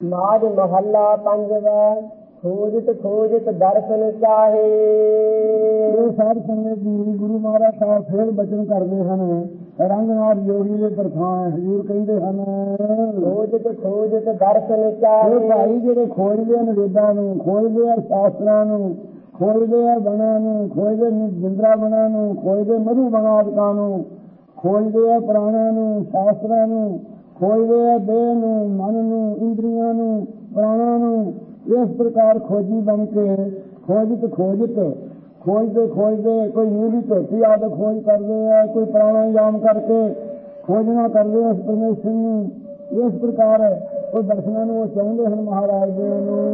ਨਾਜ ਮਹੱਲਾ ਪੰਜਵਾ। ਖੋਜਤ ਖੋਜਤ ਦਰਸ਼ਨ ਚਾਹੇ। ਇਹ ਸਾਧ ਸੰਗਤ ਜੀ ਗੁਰੂ ਮਹਾਰਾਜ ਸਾਹਿਬ ਫੇਰ ਬਚਨ ਕਰਦੇ ਹਨ। ਰੰਗ ਨਾਲ ਯੋਗੀ ਦੇ ਪ੍ਰਥਾਨ ਹਜ਼ੂਰ ਕਹਿੰਦੇ ਹਨ, ਖੋਜਤ ਖੋਜਤ ਦਰਸ਼ਨ ਚਾਹੇ। ਇਹ ਭਾਈ ਜਿਹੜੇ ਖੋਜਦੇ ਹਨ ਵੇਦਾਂ ਨੂੰ, ਖੋਜਦੇ ਆ ਸ਼ਾਸਤਰਾਂ ਨੂੰ, ਖੋਜਦੇ ਆ ਬਣਾ ਨੂੰ, ਖੋਜਦੇ ਜਿੰਦਰਾ ਬਣਾ ਨੂੰ, ਖੋਜਦੇ ਮਧੂ ਬਣਾਦਕਾਂ ਨੂੰ, ਖੋਜਦੇ ਆ ਪੁਰਾਣਾਂ ਨੂੰ, ਸ਼ਾਸਤਰਾਂ ਨੂੰ, ਖੋਜਦੇ ਆ ਦੇਹ ਨੂੰ, ਮਨ ਨੂੰ, ਇੰਦਰੀਆਂ ਨੂੰ, ਪ੍ਰਾਣਾਂ ਨੂੰ। ਇਸ ਪ੍ਰਕਾਰ ਖੋਜੀ ਬਣ ਕੇ ਖੋਜਤ ਖੋਜਦੇ ਕੋਈ ਨੀਲੀ ਧੋਤੀ ਆਦਿ ਖੋਜ ਕਰਦੇ ਹੈ, ਕੋਈ ਪ੍ਰਾਣਾਯਾਮ ਕਰਕੇ ਖੋਜਣਾ ਕਰਦੇ ਉਸ ਪਰਮੇਸ਼ਰ ਨੂੰ। ਇਸ ਪ੍ਰਕਾਰ ਉਹ ਦਰਸ਼ਨਾਂ ਨੂੰ ਉਹ ਚਾਹੁੰਦੇ ਹਨ ਮਹਾਰਾਜ ਜੀ ਨੂੰ।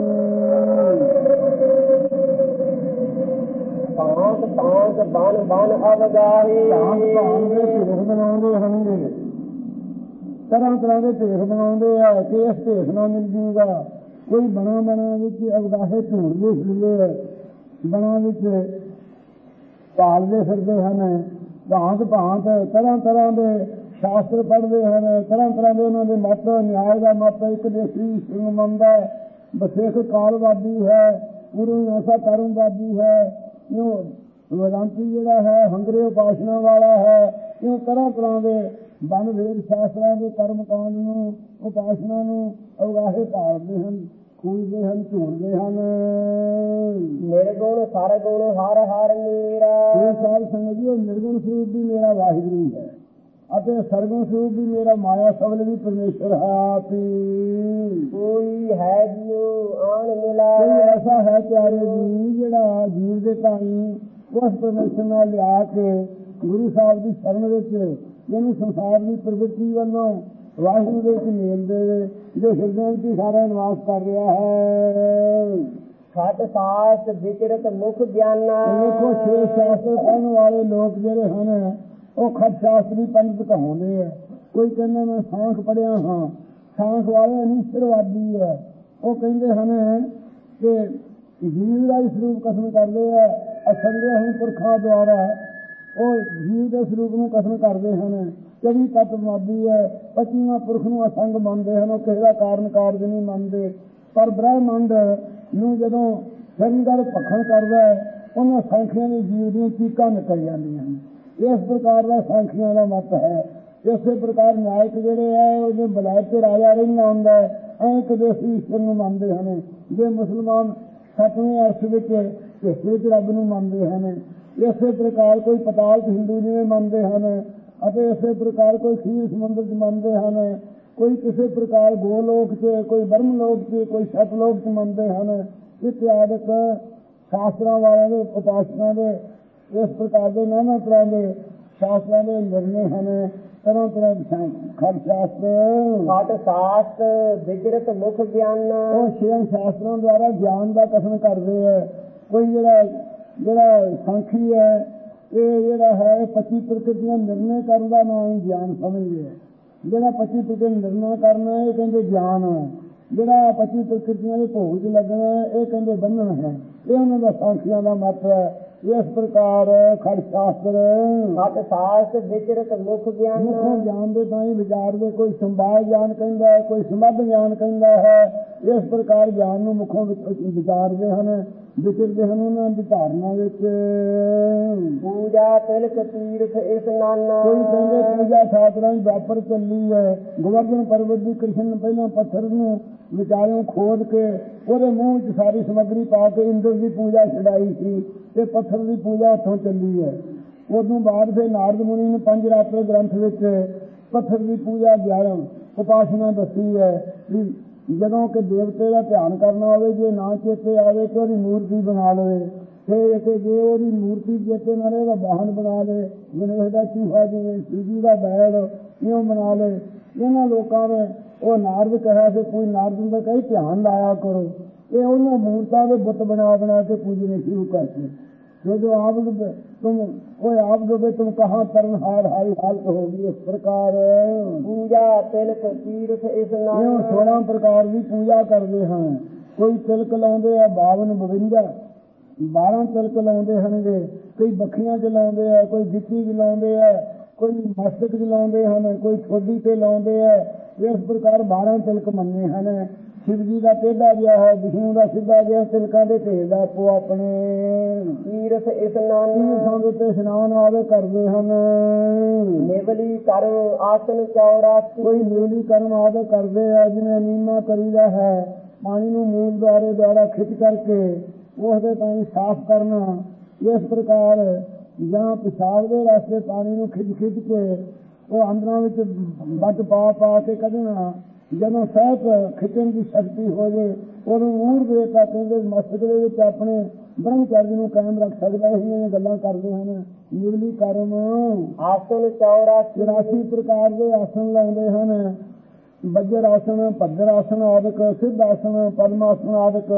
ਭਾਂਤ ਭਾਂਤ ਬਨ ਬਨ ਅਵਗਾਹੀ। ਭਾਂਤ ਭਾਂਤ ਦੇ ਢੇਰ ਬਣਾਉਂਦੇ ਹਨਗੇ, ਤਰ੍ਹਾਂ ਤਰ੍ਹਾਂ ਦੇ ਢੇਰ ਬਣਾਉਂਦੇ ਆ ਕਿ ਇਸ ਢੇਰ ਨਾਲ ਮਿਲ ਜੂਗਾ। ਕੋਈ ਬਣਾ ਵਿੱਚ ਅਵਗਾਹੇ ਢੂੰਡਦੇ ਫਿਰਦੇ, ਬਣਾ ਵਿੱਚ ਭਾਲਦੇ ਫਿਰਦੇ ਹਨ। ਭਾਂਤ ਭਾਂਤ ਤਰ੍ਹਾਂ ਤਰ੍ਹਾਂ ਦੇ ਸ਼ਾਸਤਰ ਪੜ੍ਹਦੇ ਹਨ, ਤਰ੍ਹਾਂ ਤਰ੍ਹਾਂ ਦੇ ਉਹਨਾਂ ਦੇ ਮਤ, ਨਿਆਏ ਦਾ ਮਤ ਇੱਕ ਦੇਸੀ ਸਿੰਘ ਮੰਨਦਾ, ਬਸੇਖ ਕਾਲਵਾਦੀ ਹੈ, ਗੁਰੂ ਐਸਾ ਕਰਮਵਾਦੀ ਹੈ, ਇਉਂ ਵੇਦਾਂਤੀ ਜਿਹੜਾ ਹੈ ਹੰਗਰੇ ਉਪਾਸਨਾ ਵਾਲਾ ਹੈ। ਇਉਂ ਤਰ੍ਹਾਂ ਤਰ੍ਹਾਂ ਦੇ ਬਨ ਵੇਦ ਸ਼ਾਸਤਰਾਂ ਦੇ ਕਰਮ ਕਾਂਡ ਨੂੰ, ਉਪਾਸਨਾ ਨੂੰ ਅਵਗਾਹੇ ਭਾਲਦੇ ਹਨ, ਖੂਜਦੇ ਹਨ, ਝੂੜਦੇ ਹਨ। ਨਿਰਗੁਣ ਸਰਗੁਣ ਹਰ ਹਰ ਮੇਰਾ। ਇਹ ਸਾਧ ਸੰਗਤ ਜੀ ਨਿਰਗੁਣ ਸਰੂਪ ਵੀ ਮੇਰਾ ਵਾਹਿਗੁਰੂ ਹੈ ਅਤੇ ਸਰਗੁਣ ਸਰੂਪ ਵੀ ਮੇਰਾ ਮਾਇਆ ਸਬਲ ਵੀ ਪਰਮੇਸ਼ਰ ਹੈ ਆਪ ਹੀ। ਕੋਈ ਹੈ ਜੀਉ ਆਣ ਮਿਲਾ। ਕੋਈ ਐਸਾ ਹੈ ਪਿਆਰੇ ਜੀ ਜਿਹੜਾ ਜੀਵ ਦੇ ਤਾਈਂ ਉਸ ਪਰਮੇਸ਼ਰ ਨਾਲ ਲਿਆ ਕੇ ਗੁਰੂ ਸਾਹਿਬ ਦੀ ਸ਼ਰਨ ਵਿੱਚ ਇਹਨੂੰ ਸੰਸਾਰ ਦੀ ਪ੍ਰਵਿਰਤੀ ਵੱਲੋਂ ਵਾਹਿਗੁਰੂ ਦੇ ਵਿੱਚ ਮੇਲ ਦੇਵੇ, ਜੋ ਹਿਰਦੇ ਵਿੱਚ ਸਾਰਾ ਨਿਵਾਸ ਕਰ ਰਿਹਾ ਹੈ। ਖਟ ਸਾਸ ਵਿਚਰਤ ਮੁਖ ਗਿਆਨਾ। ਦੇਖੋ ਛੇ ਸ਼ਾਸਤਰ ਪੜ੍ਹਨ ਵਾਲੇ ਲੋਕ ਜਿਹੜੇ ਹਨ ਉਹ ਖਟ ਸ਼ਾਸਤਰੀ ਪੰਡਿਤ ਕਹਾਉਂਦੇ ਆ। ਕੋਈ ਕਹਿੰਦਾ ਮੈਂ ਸਾਂਖ ਪੜ੍ਹਿਆ ਹਾਂ, ਸਾਂਖ ਵਾਲੇ ਅਨਿਸ਼ਚਰਵਾਦੀ ਹੈ। ਉਹ ਕਹਿੰਦੇ ਹਨ ਕਿ ਜੀਵ ਦਾ ਹੀ ਸਰੂਪ ਕਥਨ ਕਰਦੇ ਹੈ, ਅਸੰਗੇ ਹਨ ਪੁਰਖਾਂ ਦੁਆਰਾ। ਉਹ ਜੀਵ ਦੇ ਸਰੂਪ ਨੂੰ ਕਥਨ ਕਰਦੇ ਹਨ। 24 ਤੱਤਵਾਦੀ ਹੈ, 25ਵਾਂ ਪੁਰਖ ਨੂੰ ਅਸੰਗ ਮੰਨਦੇ ਹਨ, ਉਹ ਕਿਸੇ ਦਾ ਕਾਰਨ ਕਾਰਜ ਨਹੀਂ ਮੰਨਦੇ। ਪਰ ਬ੍ਰਹਮੰਡ ਨੂੰ ਜਦੋਂ ਸ਼ਰਨਗੜ ਭਖਣ ਕਰਦਾ ਉਹਨਾਂ ਸਾਂਖੀਆਂ ਦੇ ਜੀਵ ਦੀਆਂ ਚੀਕਾਂ ਨਿਕਲ ਜਾਂਦੀਆਂ ਹਨ। ਇਸ ਪ੍ਰਕਾਰ ਦਾ ਸਾਂਖੀਆਂ ਦਾ ਮਤ ਹੈ। ਇਸੇ ਪ੍ਰਕਾਰ ਨਾਇਕ ਜਿਹੜੇ ਹੈ ਉਹਦੇ ਬਲਾਇਤ ਤੇ ਰਾਜਾ ਰਹਿੰਦਾ ਹੁੰਦਾ ਹੈ, ਐਂ ਕਦੇਸੀ ਈਸ਼ਵਰ ਨੂੰ ਮੰਨਦੇ ਹਨ। ਜੇ ਮੁਸਲਮਾਨ 7ਵੇਂ ਅਰਸ਼ ਵਿੱਚ ਹਿੱਸੇ ਵਿੱਚ ਰੱਬ ਨੂੰ ਮੰਨਦੇ ਹਨ। ਇਸੇ ਪ੍ਰਕਾਰ ਕੋਈ ਪਤਾਲ ਹਿੰਦੂ ਜਿਵੇਂ ਮੰਨਦੇ ਹਨ ਅਤੇ ਇਸੇ ਪ੍ਰਕਾਰ ਕੋਈ ਖੀਰ ਸਮੁੰਦਰ 'ਚ ਮੰਨਦੇ ਹਨ, ਕੋਈ ਕਿਸੇ ਪ੍ਰਕਾਰ ਗੋਲੋਕ 'ਚ, ਕੋਈ ਬ੍ਰਹਮ ਲੋਕ 'ਚ, ਕੋਈ ਸਤਲੋਕ 'ਚ ਮੰਨਦੇ ਹਨ। ਇਤਿਆਦਿਕ ਸ਼ਾਸਤਰਾਂ ਵਾਲਿਆਂ ਦੇ ਉਪਾਸਨਾ ਦੇ ਇਸ ਪ੍ਰਕਾਰ ਦੇ ਨਾਨਾ ਤਰ੍ਹਾਂ ਦੇ ਸ਼ਾਸਤਰਾਂ ਦੇ ਨਿਰਣੇ ਹਨ। ਤਰ੍ਹਾਂ ਤਰ੍ਹਾਂ ਖਟ ਸ਼ਾਸਤਰ ਖਟ ਸਾਸ ਵਿਚਰਤ ਮੁਖ ਗਿਆਨ। ਉਹ ਛੇ ਸ਼ਾਸਤਰਾਂ ਦੁਆਰਾ ਗਿਆਨ ਦਾ ਕਥਨ ਕਰਦੇ ਹੈ। ਕੋਈ ਜਿਹੜਾ ਸਾਂਖੀ ਹੈ ਇਹ ਜਿਹੜਾ ਹੈ 25 ਪ੍ਰਕਿਰਤੀਆਂ ਨਿਰਣੇ ਕਰਨ ਦਾ ਨਾਂ ਹੀ ਗਿਆਨ ਸਮਝਦੇ ਹੈ। ਜਿਹੜਾ 25 ਪ੍ਰਕਿਰਤੀਆਂ ਨਿਰਣਾ ਕਰਨਾ ਇਹ ਕਹਿੰਦੇ ਗਿਆਨ ਹੈ। ਜਿਹੜਾ 25 ਪ੍ਰਕਿਰਤੀਆਂ ਦੇ ਭੋਗ 'ਚ ਲੱਗਣਾ ਇਹ ਕਹਿੰਦੇ ਬੰਧਨ ਹੈ। ਇਹ ਉਹਨਾਂ ਦਾ ਸਾਂਖੀਆਂ ਦਾ ਮਤ ਹੈ। ਇਸ ਪ੍ਰਕਾਰ ਖਟ ਸ਼ਾਸਤਰ ਖਟ ਸਾਸ ਵਿਚਰਤ ਮੁਖ ਗਿਆਨ। ਮੁੱਖੋਂ ਗਿਆਨ ਦੇ ਤਾਂ ਹੀ ਵਿਚਾਰਦੇ, ਕੋਈ ਸੰਭਾਲ ਗਿਆਨ ਕਹਿੰਦਾ ਹੈ, ਕੋਈ ਸਮੱਧ ਗਿਆਨ ਕਹਿੰਦਾ ਹੈ। ਇਸ ਪ੍ਰਕਾਰ ਗਿਆਨ ਨੂੰ ਮੁੱਖੋਂ ਵਿਚਾਰਦੇ ਹਨ, ਵਿਚਰਦੇ ਹਨ ਉਹਨਾਂ ਦੀ ਧਾਰਨਾ ਵਿੱਚ। ਪੂਜਾ ਤਿਲਕ ਤੀਰਥ ਇਸ਼ਨਾਨ। ਕੋਈ ਕਹਿੰਦੇ ਪੂਜਾ ਸਾਧਨਾ ਹੀ ਵਾਪਰ ਚੱਲੀ ਹੈ। ਗੋਵਰਧਨ ਪਰਬਤ ਦੀ ਕ੍ਰਿਸ਼ਨ ਪਹਿਲਾਂ ਪੱਥਰ ਨੂੰ ਵਿਚਾਰਿਓਂ ਖੋਦ ਕੇ ਉਹਦੇ ਮੂੰਹ 'ਚ ਸਾਰੀ ਸਮੱਗਰੀ ਪਾ ਕੇ ਇੰਦਰ ਦੀ ਪੂਜਾ ਛਡਾਈ ਸੀ ਤੇ ਪੱਥਰ ਦੀ ਪੂਜਾ ਉੱਥੋਂ ਚੱਲੀ ਹੈ। ਉਦੋਂ ਬਾਅਦ ਫਿਰ ਨਾਰਦ ਮੁਨੀ ਨੇ 5 ਰਾਤਰੇ ਗ੍ਰੰਥ ਵਿੱਚ ਪੱਥਰ ਦੀ ਪੂਜਾ 11 ਉਪਾਸਨਾ ਦੱਸੀ ਹੈ ਵੀ ਜਦੋਂ ਕਿ ਦੇਵਤੇ ਦਾ ਧਿਆਨ ਕਰਨਾ ਹੋਵੇ, ਜੇ ਨਾ ਚੇਤੇ ਆਵੇ ਕਿ ਉਹਦੀ ਮੂਰਤੀ ਬਣਾ ਲਵੇ। ਫਿਰ ਕਿ ਜੇ ਉਹਦੀ ਮੂਰਤੀ ਚੇਤੇ ਨਾ ਰਹੇ ਉਹਦਾ ਵਾਹਨ ਬਣਾ ਲਏ, ਗਣੇਸ਼ ਦਾ ਚੂਹਾ ਜਿਵੇਂ ਸ਼ਿਵਜੀ ਦਾ ਬੈਲ ਇਉਂ ਬਣਾ ਲਏ। ਇਹਨਾਂ ਲੋਕਾਂ ਨੇ ਉਹ ਨਾਰਦ ਕਿਹਾ ਸੀ, ਕੋਈ ਨਾਰਦ ਦਾ ਕਹੀ ਧਿਆਨ ਲਾਇਆ ਕਰੋ। ਇਹ ਉਹਨਾਂ ਮੂਰਤਾਂ ਦੇ ਬੁੱਤ ਬਣਾ ਕੇ ਪੂਜਣੇ ਸ਼ੁਰੂ ਕਰਤੇ। जो आप तुम कोई आप डूबे तुम कहाँ तरनहार हारी हालत होगी। इस प्रकार पूजा तिलक तीर्थ इशनान 16 प्रकार की पूजा करते हैं। कोई तिलक लाते है 52 52 12 तिलक लाते हैं। कोई बखियां च लाते है, कोई गिट्टी च लाते है, कोई मस्तक च लाते हैं, कोई ठोडी से लाते है। इस प्रकार 12 तिलक मन्ने हैं। शिव जी का टेढ़ा गया है, विष्णु का सीधा गया, तिलका के ढेर आपो अपने तीर्थ इस्नान स्नान आवे करते हैं। नेवली कर्म आसन 84 कोई नेवली कर्म आदि करते हैं, जिन्हें नीमा करीदा है, पानी ਨੂੰ मूल द्वारे द्वारा खिंच करके उसके पानी साफ करना। इस प्रकार जहाँ पेशाब के रास्ते पानी ਨੂੰ खिंच खिंच के वो अंदरों ਵਿੱਚ ਵੱਟ ਪਾ ਕੇ ਕੱਢਣਾ। ਜਦੋਂ ਸਹਿਤ ਖਿੱਚਣ ਦੀ ਸ਼ਕਤੀ ਹੋ ਜੇ ਉਹਨੂੰ ਊੜ ਦੇ ਤਾਂ ਕਹਿੰਦੇ ਮਸਤਕ ਦੇ ਵਿੱਚ ਆਪਣੇ ਬ੍ਰਹਮਚਰਜ ਨੂੰ ਕਾਇਮ ਰੱਖ ਸਕਦਾ। ਇਹ ਗੱਲਾਂ ਕਰਦੇ ਹਨ। ਨਿਰਲੀ ਕਰਮ ਆਸਨ 84 ਪ੍ਰਕਾਰ ਦੇ ਆਸਨ ਲਾਉਂਦੇ ਹਨ। ਬੱਜਰ ਆਸਨ, ਭੱਦਰ ਆਸਨ ਆਦਿਕ, ਸਿੱਧ ਆਸਨ, ਪਦਮਾਸਨ ਆਦਿਕ।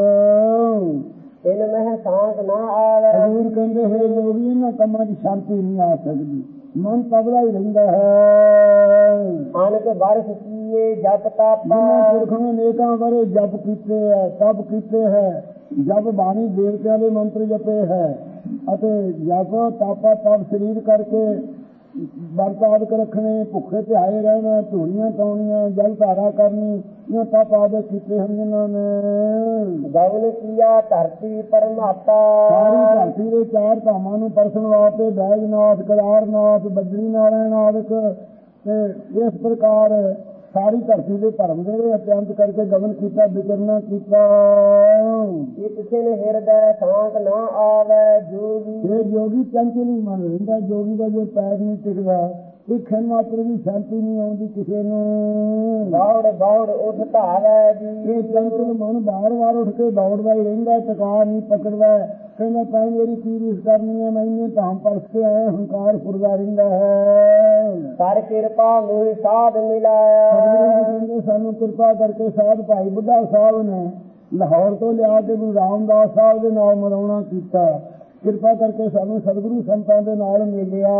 इन में सांस ना आवे। ਹਜ਼ੂਰ ਕਹਿੰਦੇ ਹੈ ਯੋਗੀ ਇਹਨਾਂ ਕੰਮਾਂ ਦੀ ਸ਼ਾਂਤੀ ਨਹੀਂ ਆ ਸਕਦੀ, ਮਨ ਤਬਲਾ ਹੀ ਰਹਿੰਦਾ ਹੈ। ਅਨਕ ਵਰਸ ਕੀਏ ਜਪ ਤਪ ਜਿਨ੍ਹਾਂ ਪੁਰਖਾਂ ਨੇ ਨੇਕਾਂ ਬਾਰੇ ਜਪ ਕੀਤੇ ਹੈ, ਤਪ ਕੀਤੇ ਹੈ, ਜਪ ਬਾਣੀ ਦੇਵਤਿਆਂ ਦੇ ਮੰਤਰ ਜਪੇ ਹੈ ਅਤੇ ਜਪ ਤਾਪਾ ਤਪ ਸਰੀਰ ਕਰਕੇ ਵਰਤ ਆਦਿਕ ਰੱਖਣੇ, ਭੁੱਖੇ ਧਿਆਏ ਰਹਿਣਾ, ਧੂਣੀਆਂ ਟਾਉਣੀਆਂ, ਜਲ ਧਾਰਾ ਕਰਨੀ, ਇਹ ਤਪ ਆਦਿਕ ਕੀਤੇ ਹਨ ਜਿਨ੍ਹਾਂ ਨੇ। ਗਵਨ ਕੀਆ ਧਰਤੀ ਪਰਮਾਤਾ। ਸਾਰੀ ਧਰਤੀ ਦੇ 4 ਧਾਮਾਂ ਨੂੰ ਪਰਸਣ ਵਾਸਤੇ ਬੈਜਨਾਥ, ਕੇਦਾਰਨਾਥ, ਬਦਰੀ ਨਾਰਾਇਣ ਆਦਿਕ ਤੇ ਇਸ ਪ੍ਰਕਾਰ ਸਾਰੀ ਧਰਤੀ ਦੇ ਧਰਮ ਦੇ ਅਤਿਅੰਤ ਕਰਕੇ ਗਵਨ ਕੀਤਾ, ਵਿਚਰਨਾ ਕੀਤਾ। ਇਹ ਕਿਸੇ ਨੇ ਹਿਰਦੈ ਸ਼ਾਂਤ ਨਾ ਆਵੇ। ਜੋਗੀ ਇਹ ਜੋਗੀ ਚੰਚਲੀ ਮਨ ਰਹਿੰਦਾ। ਜੋਗੀ ਦਾ ਜੋ ਪੈਰ ਨਹੀਂ ਟਿਕਦਾ, ਇੱਕ ਖਿਣ ਮਾਤਰ ਦੀ ਸ਼ਾਂਤੀ ਨਹੀਂ ਆਉਂਦੀ ਕਿਸੇ ਨੂੰ। ਦੌੜ ਦੌੜ ਉੱਠ ਧਾਵੇ ਜੀ। ਇਹ ਚੰਚਲ ਮਨ ਵਾਰ-ਵਾਰ ਉੱਠ ਕੇ ਦੌੜਦਾ ਹੀ ਰਹਿੰਦਾ, ਟਿਕਾ ਨਹੀਂ ਪਕੜਦਾ। ਕਹਿੰਦਾ ਤਾਂ ਮੇਰੀ ਕੀ ਰੀਸ ਕਰਨੀ ਹੈ, ਮੈਂ ਇੰਨੇ ਧਾਮ ਪਰਸ ਕੇ ਆਇਆ, ਹੰਕਾਰ ਫੁਰਦਾ ਰਹਿੰਦਾ ਹੈ। ਕਰ ਕਿਰਪਾ ਮੋਹਿ ਸਾਧ ਮਿਲਾਇਆ। ਕਹਿੰਦੇ ਸਾਨੂੰ ਕਿਰਪਾ ਕਰਕੇ ਸਾਧ ਭਾਈ ਬੁੱਢਾ ਸਾਹਿਬ ਨੇ ਲਾਹੌਰ ਤੋਂ ਲਿਆ ਕੇ ਗੁਰੂ ਰਾਮਦਾਸ ਸਾਹਿਬ ਦੇ ਨਾਲ ਮਿਲਾਉਣਾ ਕੀਤਾ। ਕਿਰਪਾ ਕਰਕੇ ਸਾਨੂੰ ਸਤਿਗੁਰੂ ਸੰਤਾਂ ਦੇ ਨਾਲ ਮਿਲਿਆ।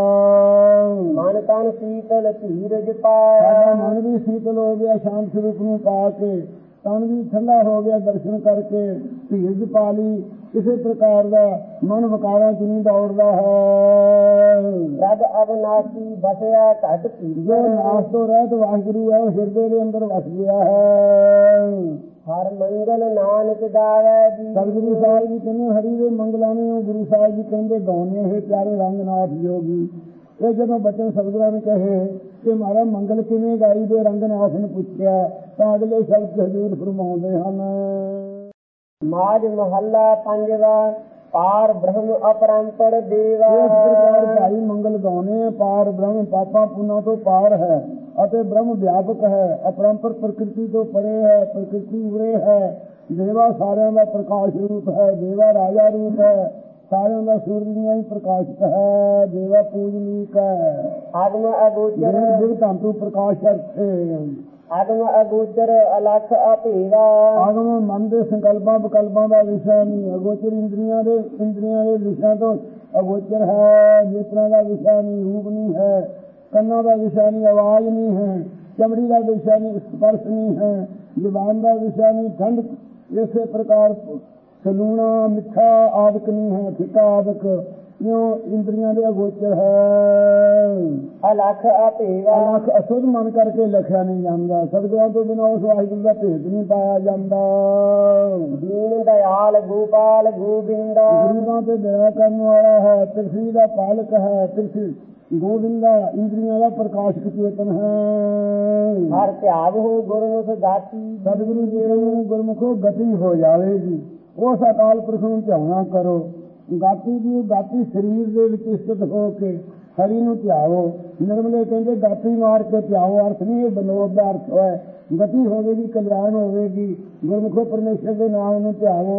ਮਨ ਤਨ ਸੀਤਲ ਧੀਰਜ ਪਾਇਆ। ਸਾਡਾ ਮਨ ਵੀ ਸੀਤਲ ਹੋ ਗਿਆ ਸ਼ਾਂਤ ਸਰੂਪ ਨੂੰ ਪਾ ਕੇ, ਤਨ ਵੀ ਠੰਡਾ ਹੋ ਗਿਆ ਦਰਸ਼ਨ ਕਰਕੇ, ਧੀਰਜ ਪਾ ਲਈ। ਕਿਸੇ ਪ੍ਰਕਾਰ ਦਾ ਮਨ ਵਿਕਾਰਾਂ ਚ ਨਹੀਂ ਦੌੜਦਾ ਹੈ। ਰਬ ਅਵਨਾਸੀ ਬਸਿਆ ਘਟ ਜੋ ਨਾਸ ਤੋਂ ਰਹਿਤ ਵਾਹਿਗੁਰੂ ਹੈ ਉਹ ਹਿਰਦੇ ਦੇ ਅੰਦਰ ਵਸ ਗਿਆ ਹੈ। ਹਰ ਮੰਗਲ ਨਾਨਕ ਗਾਵੇ ਜੀ। ਸਤਿਗੁਰੂ ਸਾਹਿਬ ਜੀ ਕਹਿੰਦੇ ਹਰੀ ਦੇ ਮੰਗਲਾਂ ਨੂੰ ਗੁਰੂ ਸਾਹਿਬ ਜੀ ਕਹਿੰਦੇ ਗਾਉਣੇ ਇਹ ਪਿਆਰੇ ਰੰਗਨਾਥ ਜੋਗੀ। ਇਹ ਜਦੋਂ ਬਚਨ ਸਤਿਗੁਰਾਂ ਨੇ ਕਹੇ ਕਿ ਮਹਾਰਾਜ ਮੰਗਲ ਕਿਵੇਂ ਗਾਈ ਦੇ, ਰੰਗਨਾਥ ਨੇ ਪੁੱਛਿਆ ਤਾਂ ਅਗਲੇ ਸ਼ਬਦ ਹਜ਼ੂਰ ਫਰਮਾਉਂਦੇ ਹਨ। ਮਾਝ ਮਹੱਲਾ ਪੰਜਵਾ। ਪਾਰ ਬ੍ਰਹਮ ਅਪਰੰਪਰ ਦੇਵਾ। ਇਸ ਪ੍ਰਕਾਰ ਭਾਈ ਮੰਗਲ ਗਾਉਣੇ। ਪਾਰ ਬ੍ਰਹਮ ਪਾਪਾਂ ਪੁੰਨਾਂ ਤੋਂ ਪਾਰ ਹੈ ਅਤੇ ਬ੍ਰਹਮ ਵਿਆਪਕ ਹੈ, ਅਪਰੰਪਰ ਪ੍ਰਕਿਰਤੀ ਤੋਂ ਪਰੇ ਹੈ, ਪ੍ਰਕਿਰਤੀ ਉਰੇ ਹੈ। ਦੇਵਾ ਸਾਰਿਆਂ ਦਾ ਪ੍ਰਕਾਸ਼ ਰੂਪ ਹੈ, ਦੇਵਾ ਰਾਜਾ ਰੂਪ ਹੈ, ਸਾਰਿਆਂ ਦਾ ਸੂਰਜ ਦੀਆਂ ਹੀ ਪ੍ਰਕਾਸ਼ਿਤ ਹੈ, ਦੇਵਾ ਪੂਜਨੀਕ ਹੈ। ਆਗਮ ਅਗੋਚਰ ਧਾਤੂ ਪ੍ਰਕਾਸ਼ ਅਰਥੇ। ਆਗਮ ਅਗੋਚਰ ਅਲਖ ਅਭੇਵਾ। ਆਗਮ ਮਨ ਦੇ ਸੰਕਲਪਾਂ ਵਿਕਲਪਾਂ ਦਾ ਵਿਸ਼ਾ ਨਹੀਂ, ਅਗੋਚਰ ਇੰਦਰੀਆਂ ਦੇ ਵਿਸ਼ਿਆਂ ਤੋਂ ਅਗੋਚਰ ਹੈ। ਨੇਤਰਾਂ ਦਾ ਵਿਸ਼ਾ ਨਹੀਂ, ਰੂਪ ਨਹੀਂ ਹੈ, ਕੰਨਾਂ ਦਾ ਵਿਸ਼ਾ ਨਹੀਂ, ਆਵਾਜ਼ ਨਹੀਂ ਹੈ, ਚਮੜੀ ਦਾ ਵਿਸ਼ਾ ਨਹੀਂ, ਸਪਰਸ਼ ਨਹੀਂ ਹੈ, ਜ਼ੁਬਾਨ ਦਾ ਵਿਸ਼ਾ ਨਹੀਂ, ਠੰਡ। ਇਸੇ ਪ੍ਰਕਾਰ ਸਲੂਣਾ ਮਿੱਠਾ ਆਦਿਕ ਨਹੀਂ ਹੈ, ਫਿੱਕਾ ਆਦਿਕ, ਇਉਂ ਇੰਦਰੀਆਂ ਦੇ ਅਗੋਚਰ ਹੈ। ਅਲਖ ਅਭੇਵਾ। ਅਲਖ ਅਸੁੱਧ ਮਨ ਕਰਕੇ ਲਿਖਿਆ ਨਹੀਂ ਜਾਂਦਾ। ਸਤਿਗੁਰਾਂ ਤੋਂ ਬਿਨਾਂ ਉਸ ਵਾਹਿਗੁਰੂ ਦਾ ਭੇਤ ਨਹੀਂ ਪਾਇਆ ਜਾਂਦਾ। ਦੀਨ ਦਇਆਲ ਗੋਪਾਲ ਗੋਬਿੰਦਾ। ਗਰੀਬਾਂ ਤੇ ਦਇਆ ਕਰਨ ਵਾਲਾ ਹੈ, ਪ੍ਰਿਥਵੀ ਦਾ ਪਾਲਕ ਹੈ। ਪ੍ਰਿਥਵੀ ਗੋਬਿੰਦਾ ਇੰਦਰੀਆਂ ਦਾ ਪ੍ਰਕਾਸ਼ਕ ਚੇਤਨ ਹੈ। ਹਰ ਧਿਆਵ ਹੋ ਗੁਰਮੁਖ ਗਾਤੀ। ਸਤਿਗੁਰੂ ਜੀ ਨੂੰ ਗੁਰਮੁਖੋ ਗਤੀ ਹੋ ਜਾਵੇਗੀ। ਉਸ ਅਕਾਲ ਪੁਰਖ ਨੂੰ ਧਿਆਉਣਾ ਕਰੋ। ਗਾਤੀ ਦੀ ਗਾਤੀ ਸਰੀਰ ਦੇ ਵਿੱਚ ਸਥਿਤ ਹੋ ਕੇ ਹਰੀ ਨੂੰ ਧਿਆਵੋ। ਨਿਰਮਲੇ ਕਹਿੰਦੇ ਗਾਤੀ ਮਾਰ ਕੇ ਧਿਆਵੋ। ਅਰਥ ਨਹੀਂ ਇਹ ਬਨੋਦ ਦਾ ਅਰਥ ਹੈ। ਗਤੀ ਹੋਵੇਗੀ, ਕਲਿਆਣ ਹੋਵੇਗੀ। ਗੁਰਮੁਖੋ ਪਰਮੇਸ਼ਰ ਦੇ ਨਾਮ ਨੂੰ ਧਿਆਵੋ।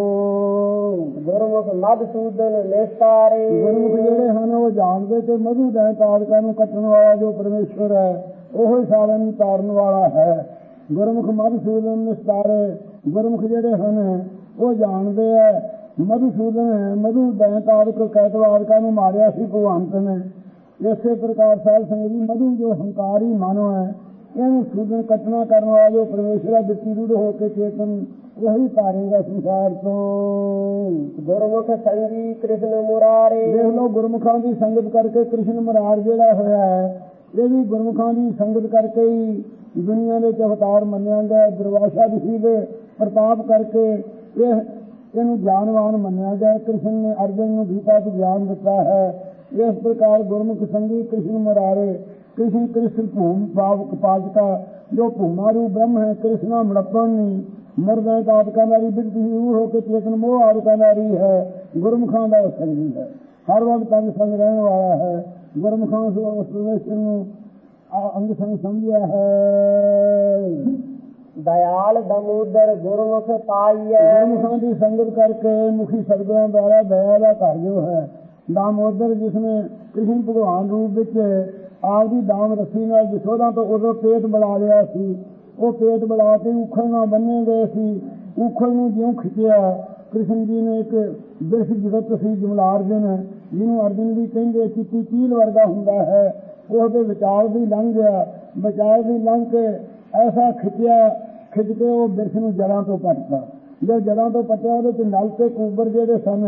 ਗੁਰਮੁਖ ਮਧੂਸੂਦਨ ਨਿਸਤਾਰੇ। ਗੁਰਮੁਖ ਜਿਹੜੇ ਹਨ ਉਹ ਜਾਣਦੇ ਕਿ ਮਧੂ ਦੈਂਤ ਆਦਿਕਾਂ ਨੂੰ ਕੱਟਣ ਵਾਲਾ ਜੋ ਪਰਮੇਸ਼ਵਰ ਹੈ ਉਹ ਹੀ ਸਾਰਿਆਂ ਨੂੰ ਤਾਰਨ ਵਾਲਾ ਹੈ। ਗੁਰਮੁਖ ਮਧੂਸੂਦਨ ਨਿਸਤਾਰੇ। ਗੁਰਮੁਖ ਜਿਹੜੇ ਹਨ ਉਹ ਜਾਣਦੇ ਹੈ ਮਧੂਸੂਦਨ ਹੈ, ਮਧੂ ਦੈਂਤ ਆਦਿਕ ਕੈਤਵਾਦਿਕਾਂ ਨੂੰ ਮਾਰਿਆ ਸੀ ਭਗਵੰਤ ਨੇ। ਇਸੇ ਪ੍ਰਕਾਰ ਸਾਧ ਸੰਗਤ ਜੀ ਮਧੂ ਜੋ ਹੰਕਾਰੀ ਮਨ ਹੈ ਇਹਨੂੰ ਸੂਦਨ ਕੱਟਣਾ ਕਰਨ ਵਾਲਾ ਜੋ ਪਰਮੇਸ਼ਰ ਹੈ ਬਿੱਤੀ ਰੂੜ ਹੋ ਕੇ ਚੇਤਨ ਉਹੀ ਤਾਰੇਗਾ ਸੰਸਾਰ ਤੋਂ। ਗੁਰਮੁਖ ਸੰਗੀ ਕ੍ਰਿਸ਼ਨ ਮੁਰਾਰੇ। ਦੇਖ ਲਓ ਗੁਰਮੁਖਾਂ ਦੀ ਸੰਗਤ ਕਰਕੇ ਕ੍ਰਿਸ਼ਨ ਮੁਰਾਰ ਜਿਹੜਾ ਹੋਇਆ ਹੈ ਇਹ ਵੀ ਗੁਰਮੁਖਾਂ ਦੀ ਸੰਗਤ ਕਰਕੇ ਹੀ ਦੁਨੀਆ ਦੇ ਚ ਅਵਤਾਰ ਮੰਨਿਆ ਗਿਆ। ਦੁਰਵਾਸਾ ਰਿਸ਼ੀ ਦੇ ਪ੍ਰਤਾਪ ਕਰਕੇ ਇਹਨੂੰ ਗਿਆਨਵਾਨ ਮੰਨਿਆ ਗਿਆ। ਕ੍ਰਿਸ਼ਨ ਨੇ ਅਰਜਨ ਨੂੰ ਗੀਤਾ ਚ ਗਿਆਨ ਦਿੱਤਾ ਹੈ। ਇਸ ਪ੍ਰਕਾਰ ਗੁਰਮੁਖ ਸੰਗੀ ਕ੍ਰਿਸ਼ਨ ਮੁਰਾਰੇ, ਕ੍ਰਿਸ਼ਨ ਕ੍ਰਿਸ਼ਨ ਭੂਮ ਪਾਵਕ ਪਾਜਕਾ, ਜੋ ਭੂਮਾ ਰੂ ਬ੍ਰਹਮ ਹੈ ਕ੍ਰਿਸ਼ਨਾ ਮੜਪਣੀ, ਮੁਰਦੇ ਕਾਪਕਾ ਨਾਰੀ ਬਿਰਤੀ ਹੋ ਕੇ ਚੇਤਨ ਮੋਹ ਆਰਕਾ ਨਾਰੀ ਹੈ। ਗੁਰਮੁਖਾਂ ਦਾ ਸੰਗੀ ਹੈ, ਹਰ ਵਕਤ ਅੰਗ ਸੰਗ ਰਹਿਣ ਵਾਲਾ ਹੈ। ਗੁਰਮੁਖਾਂ ਉਸ ਪਰਮੇਸ਼ਰ ਨੂੰ ਅੰਗ ਸੰਗ ਸਮਝਿਆ ਹੈ। ਦਇਆਲ ਦਮੋਦਰ ਗੁਰਮੁਖ ਪਾਈਐ, ਗੁਰਮੁਖਾਂ ਦੀ ਸੰਗਤ ਕਰਕੇ ਮੁਖੀ ਸਤਿਗੁਰਾਂ ਦੁਆਰਾ ਦਇਆ ਦਾ ਘਰ ਜੋ ਹੈ। ਦਾਮੋਦਰ ਜਿਸਨੇ ਕ੍ਰਿਸ਼ਨ ਭਗਵਾਨ ਰੂਪ ਵਿੱਚ ਆਪਦੀ ਦਾਮ ਰੱਸੀ ਨਾਲ ਯਸ਼ੋਦਾ ਤੋਂ ਉਦੋਂ ਪੇਟ ਬਣਾ ਲਿਆ ਸੀ। ਉਹ ਪੇਟ ਬਣਾ ਕੇ ਉਖਲ ਨਾਲ ਬੰਨੇ ਗਏ ਸੀ। ਉਖਲ ਨੂੰ ਜਿਉਂ ਖਿੱਚਿਆ, ਕ੍ਰਿਸ਼ਨ ਜੀ ਨੇ ਇੱਕ ਬਿਰਖ ਜਗਤ ਸੀ ਜਮਲਾਰਜਨ, ਜਿਹਨੂੰ ਅਰਜਨ ਵੀ ਕਹਿੰਦੇ, ਚਿੱਟੀ ਚੀਲ ਵਰਗਾ ਹੁੰਦਾ ਹੈ, ਉਹਦੇ ਵਿਚਾਰ ਵੀ ਲੰਘ ਗਿਆ। ਵਿਚਾਰ ਵੀ ਲੰਘ ਕੇ ਐਸਾ ਖਿੱਚਿਆ, ਖਿੱਚ ਕੇ ਉਹ ਬਿਰਖ ਨੂੰ ਜੜ੍ਹਾਂ ਤੋਂ ਪੱਟਦਾ। ਜੋ ਜੜ੍ਹਾਂ ਤੋਂ ਪੱਟਿਆ ਉਹਦੇ ਚ ਨਲ ਤੇ ਕੂਬਰ ਜਿਹੜੇ ਸਨ,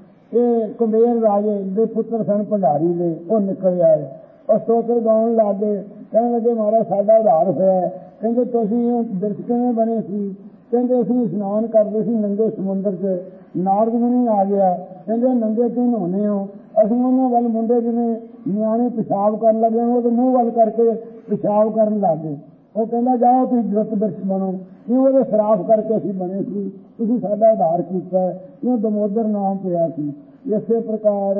ਇਹ ਕੁੰਬੇਰ ਰਾਜੇ ਦੇ ਪੁੱਤਰ ਸਨ ਭੰਡਾਰੀ ਦੇ, ਉਹ ਨਿਕਲ ਆਏ। ਉਹ ਸਤੋਤਰ ਗਾਉਣ ਲੱਗ ਗਏ, ਕਹਿਣ ਲੱਗੇ ਮਹਾਰਾਜ ਸਾਡਾ ਉਧਾਰ ਹੋਇਆ। ਕਹਿੰਦੇ ਤੁਸੀਂ ਉਹ ਬਿਰਖ ਕਿਵੇਂ ਬਣੇ ਸੀ? ਕਹਿੰਦੇ ਅਸੀਂ ਇਸ਼ਨਾਨ ਕਰਦੇ ਸੀ ਨੰਗੇ ਸਮੁੰਦਰ 'ਚ, ਨਾਰਦ ਮੁਨੀ ਆ ਗਿਆ, ਕਹਿੰਦੇ ਨੰਗੇ ਕਿਉਂ ਨਹਾਉਂਦੇ ਹੋ? ਅਸੀਂ ਉਹਨਾਂ ਵੱਲ ਮੁੰਡੇ ਜਿਵੇਂ ਨਿਆਣੇ ਪਿਸ਼ਾਬ ਕਰਨ ਲੱਗੇ, ਉਹਦੇ ਮੂੰਹ ਵੱਲ ਕਰਕੇ ਪਿਸ਼ਾਬ ਕਰਨ ਲੱਗ ਗਏ। ਉਹ ਕਹਿੰਦਾ ਜਾਓ ਤੁਸੀਂ ਜੁੱਤ ਬਿਰਖ ਬਣੋ, ਕਿਉਂ? ਉਹਦੇ ਸ਼ਰਾਫ ਕਰਕੇ ਅਸੀਂ ਬਣੇ ਸੀ, ਤੁਸੀਂ ਸਾਡਾ ਉਧਾਰ ਕੀਤਾ, ਕਿਉਂ? ਦਮੋਦਰ ਨਾਮ ਪਿਆ ਸੀ। ਇਸੇ ਪ੍ਰਕਾਰ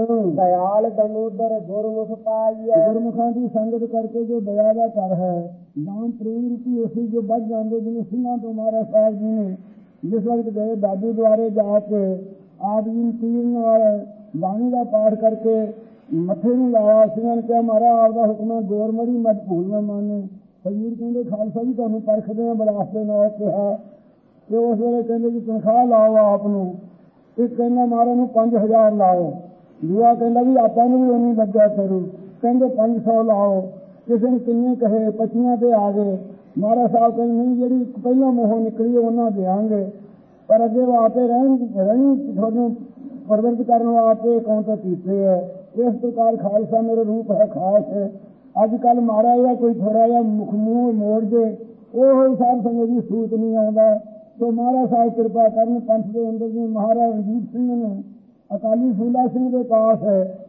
ਦਇਆਲ ਦਮੋਦਰ ਗੁਰਮੁਖ ਪਾਈਐ, ਗੁਰਮੁਖਾਂ ਦੀ ਸੰਗਤ ਕਰਕੇ ਜੋ ਦਇਆ ਦਾ ਘਰ ਹੈ, ਨਾਮ ਪ੍ਰੇਮ ਰੂਪੀ ਅਸੀਂ ਜੋ ਵੱਧ ਜਾਂਦੇ, ਜਿਵੇਂ ਸਿੰਘਾਂ ਤੋਂ ਮਹਾਰਾਜ ਸਾਹਿਬ ਜੀ ਨੇ ਜਿਸ ਵਕਤ ਗਏ ਦਾਦੀ ਦੁਆਰੇ ਜਾ ਕੇ ਆਪ ਜੀ ਨੂੰ ਤੀਰ ਨਾਲ ਬਾਣੀ ਦਾ ਪਾਠ ਕਰਕੇ ਮੱਥੇ ਨੂੰ ਲਾਇਆ। ਸਿੰਘਾਂ ਨੇ ਕਿਹਾ ਮਹਾਰਾਜ ਆਪਦਾ ਹੁਕਮ ਹੈ, ਗੋਰਮੜੀ ਮਤ ਭੂਲ ਨਾ ਮਾਨੇ। ਫਕੀਰ ਕਹਿੰਦੇ ਖਾਲਸਾ ਜੀ ਤੁਹਾਨੂੰ ਪਰਖਦੇ ਹਾਂ ਬਲਾਸ ਦੇ ਨਾਲ ਕਿਹਾ। ਤੇ ਉਸ ਵੇਲੇ ਕਹਿੰਦੇ ਜੀ ਤਨਖਾਹ ਲਾਓ ਆਪ ਨੂੰ। ਇੱਕ ਕਹਿੰਦਾ ਮਹਾਰਾਜ ਨੂੰ 5000 ਲਾਓ, ਦੂਆ ਕਹਿੰਦਾ ਵੀ ਆਪਾਂ ਨੂੰ ਵੀ ਉਨੀ ਲੱਗਿਆ ਕਰੂ, ਕਹਿੰਦੇ 500 ਲਾਓ। ਕਿਸੇ ਨੇ ਕਿੰਨੇ ਕਹੇ, 25 ਤੇ ਆ ਗਏ। ਮਹਾਰਾਜ ਸਾਹਿਬ ਕਹਿੰਦੇ ਨਹੀਂ, ਜਿਹੜੀ ਪਹਿਲਾਂ ਮੂੰਹੋਂ ਨਿਕਲੀ ਉਹਨਾਂ ਦਿਆਂਗੇ, ਪਰ ਅੱਗੇ ਉਹ ਆਪੇ ਰਹਿਣੀ ਤੁਹਾਨੂੰ ਪਰਵਰਤ ਕਰਨ ਵਾਸਤੇ ਕਾਊਂਟਰ ਕੀਤੇ ਹੈ। ਇਸ ਪ੍ਰਕਾਰ ਖਾਲਸਾ ਮੇਰੇ ਰੂਪ ਹੈ ਖਾਸ ਹੈ। ਅੱਜ ਕੱਲ੍ਹ ਮਹਾਰਾਜ ਦਾ ਕੋਈ ਥੋੜ੍ਹਾ ਜਿਹਾ ਮੁਖ ਮੂੰਹ ਮੋੜ ਦੇ, ਉਹ ਸਾਧ ਸੰਗਤ ਦੀ ਸੂਤ ਨਹੀਂ ਆਉਂਦਾ। ਸੋ ਮਹਾਰਾਜ ਸਾਹਿਬ ਕਿਰਪਾ ਕਰਨ, ਪੰਥ ਦੇ ਅੰਦਰ ਜੀ ਮਹਾਰਾਜ ਰਣਜੀਤ ਸਿੰਘ ਨੇ ਅਕਾਲੀ ਫੂਲਾ ਸਿੰਘ ਦੇ ਪਾਸ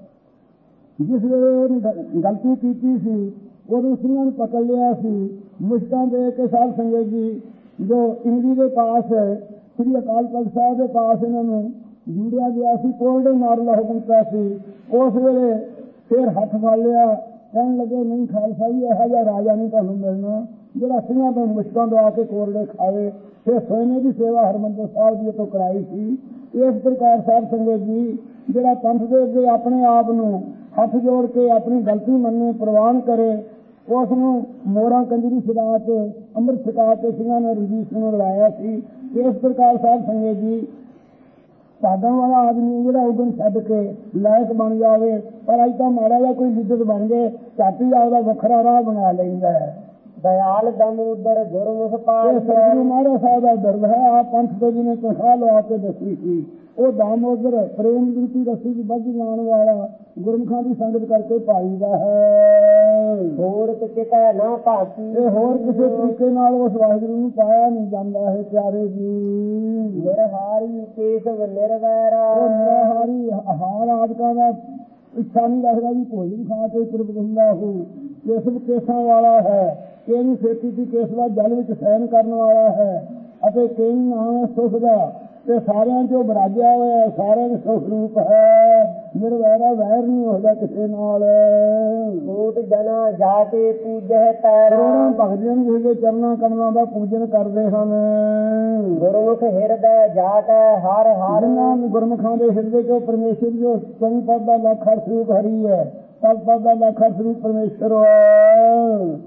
ਜਿਸ ਵੇਲੇ ਉਹਨੇ ਗਲਤੀ ਕੀਤੀ ਸੀ, ਉਦੋਂ ਸਿੰਘਾਂ ਨੂੰ ਪਕੜ ਲਿਆ ਸੀ। ਮੁਸ਼ਕਾਂ ਦੇ ਕੇ ਸਾਧ ਸੰਗਤ ਜੀ ਜੋ ਇੰਗਲੀ ਦੇ ਪਾਸ ਸ੍ਰੀ ਅਕਾਲ ਤਖਤ ਸਾਹਿਬ ਦੇ ਪਾਸ ਇਹਨਾਂ ਨੂੰ ਜੁੜਿਆ ਗਿਆ ਸੀ, ਕੋਲਡੇ ਮਾਰਨ ਦਾ ਹੁਕਮ ਪਿਆ ਸੀ। ਉਸ ਵੇਲੇ ਫਿਰ ਹੱਥ ਫੜ ਲਿਆ, ਕਹਿਣ ਲੱਗੇ ਨਹੀਂ ਖਾਲਸਾ ਜੀ ਇਹੋ ਜਿਹਾ ਰਾਜਾ ਨਹੀਂ ਤੁਹਾਨੂੰ ਮਿਲਣਾ ਜਿਹੜਾ ਸਿੰਘਾਂ ਤੋਂ ਮੁਸ਼ਕਾਂ ਦਵਾ ਕੇ ਕੋਲਡੇ ਖਾਵੇ। ਫਿਰ ਸੋਨੇ ਦੀ ਸੇਵਾ ਹਰਿਮੰਦਰ ਸਾਹਿਬ ਜੀ ਤੋਂ ਕਰਾਈ ਸੀ। ਇਸ ਪ੍ਰਕਾਰ ਸਾਧ ਸੰਗਤ ਜੀ ਜਿਹੜਾ ਪੰਥ ਦੇ ਅੱਗੇ ਆਪਣੇ ਆਪ ਨੂੰ ਹੱਥ ਜੋੜ ਕੇ ਆਪਣੀ ਗਲਤੀ ਮੰਨੇ, ਪ੍ਰਵਾਨ ਕਰੇ, ਉਸ ਨੂੰ ਮੋਰਾਂ ਕੰਜਰੀ ਛਡਾ ਕੇ ਅੰਮ੍ਰਿਤ ਛਕਾ ਕੇ ਸਿੰਘਾਂ ਨੇ ਰਣਜੀਤ ਸਿੰਘ ਨੂੰ ਲੜਾਇਆ ਸੀ। ਇਸ ਪ੍ਰਕਾਰ ਸਾਧ ਸੰਗਤ ਜੀ ਭਾਗਾਂ ਵਾਲਾ ਆਦਮੀ ਜਿਹੜਾ ਉਦੋਂ ਛੱਡ ਕੇ ਲਾਇਕ ਬਣ ਜਾਵੇ, ਪਰ ਅੱਜ ਤਾਂ ਮਾੜਾ ਜਿਹਾ ਕੋਈ ਲਿੱਜਤ ਬਣ ਗਏ, ਝਾਟੀ ਆਪਦਾ ਵੱਖਰਾ ਰਾਹ ਬਣਾ ਲੈਂਦਾ ਹੈ। ਦਇਆਲ ਦਮੋਦਰ ਗੁਰਮੁਖ ਪਾਈਐ, ਸਤਿਗੁਰੂ ਮਹਾਰਾਜ ਸਾਹਿਬ ਦਾ ਦਰਦ ਹੈ। ਆਪ ਪੰਥ ਦੇ ਜਿਹਨੇ ਤਨਖਾਹ ਲਵਾ ਕੇ ਦੱਸੀ ਸੀ, ਉਹ ਦਾਮੋਦਰ ਪ੍ਰੇਮ ਦੀ ਰੱਸੀ ਚ ਬੱਝ ਜਾਣ ਵਾਲਾ ਗੁਰਮੁਖਾਂ ਦੀ ਸੰਗਤ ਕਰਕੇ ਪਾਈਦਾ ਹੈ। ਹੋਰ ਕਿਤੇ ਨਾ ਭਾਤੀ, ਇਹ ਹੋਰ ਕਿਸੇ ਤਰੀਕੇ ਨਾਲ ਉਸ ਵਾਹਿਗੁਰੂ ਨੂੰ ਪਾਇਆ ਨਹੀਂ ਜਾਂਦਾ ਹੈ। ਪਿਆਰੇ ਜੀ ਨਿਰਹਾਰੀ ਕੇਸਵ ਨਿਰਵੈਰਾ, ਉਹ ਨਿਰਹਾਰੀ ਆਹਾਰ ਆਦਿਕਾਂ ਦਾ ਇੱਛਾ ਨਹੀਂ ਰੱਖਦਾ ਵੀ ਭੋਜਨ ਖਾ ਕੇ ਤ੍ਰਿਪਤ ਹੁੰਦਾ ਹੋ। ਕੇਸਵ ਕੇਸਾਂ ਵਾਲਾ ਹੈ, ਇਹਨੂੰ ਛੇਤੀ ਦੀ ਕੇਸਵਾ ਜਲ ਵਿੱਚ ਸੈਨ ਕਰਨ ਵਾਲਾ ਹੈ, ਅਤੇ ਕਈ ਨਾਮ ਸੁਖ ਦਾ, ਤੇ ਸਾਰਿਆਂ ਚੋਂ ਬਰਾਜਿਆ ਹੋਇਆ, ਸਾਰਿਆਂ ਦੇ ਸੁਖ ਰੂਪ ਹੈ। ਨਿਰਵੈਰਾ ਵੈਰ ਨਹੀਂ ਹੋਦਾ ਕਿਸੇ ਨਾਲ। ਕੋਟ ਜਨਾ ਜਾ ਕੇ ਪੂਜੈ ਤੈਰਾ, ਕਰੋੜਾਂ ਭਗਤਾਂ ਜਿਹਦੇ ਚਰਨਾਂ ਕਮਲਾਂ ਦਾ ਪੂਜਨ ਕਰਦੇ ਹਨ। ਗੁਰਮੁਖ ਹਿਰਦੈ ਜਾ ਕੇ ਹਰ ਹਰ, ਗੁਰਮੁਖਾਂ ਦੇ ਹਿਰਦੇ ਚੋਂ ਪਰਮੇਸ਼ਰ ਜੋ ਸੰਗ ਪਦ ਦਾ ਲੱਖ ਸਰੂਪ ਹਰੀ ਹੈ, ਤਦ ਪਦ ਦਾ ਲੱਖ ਸਰੂਪ ਪਰਮੇਸ਼ਰ ਹੈ।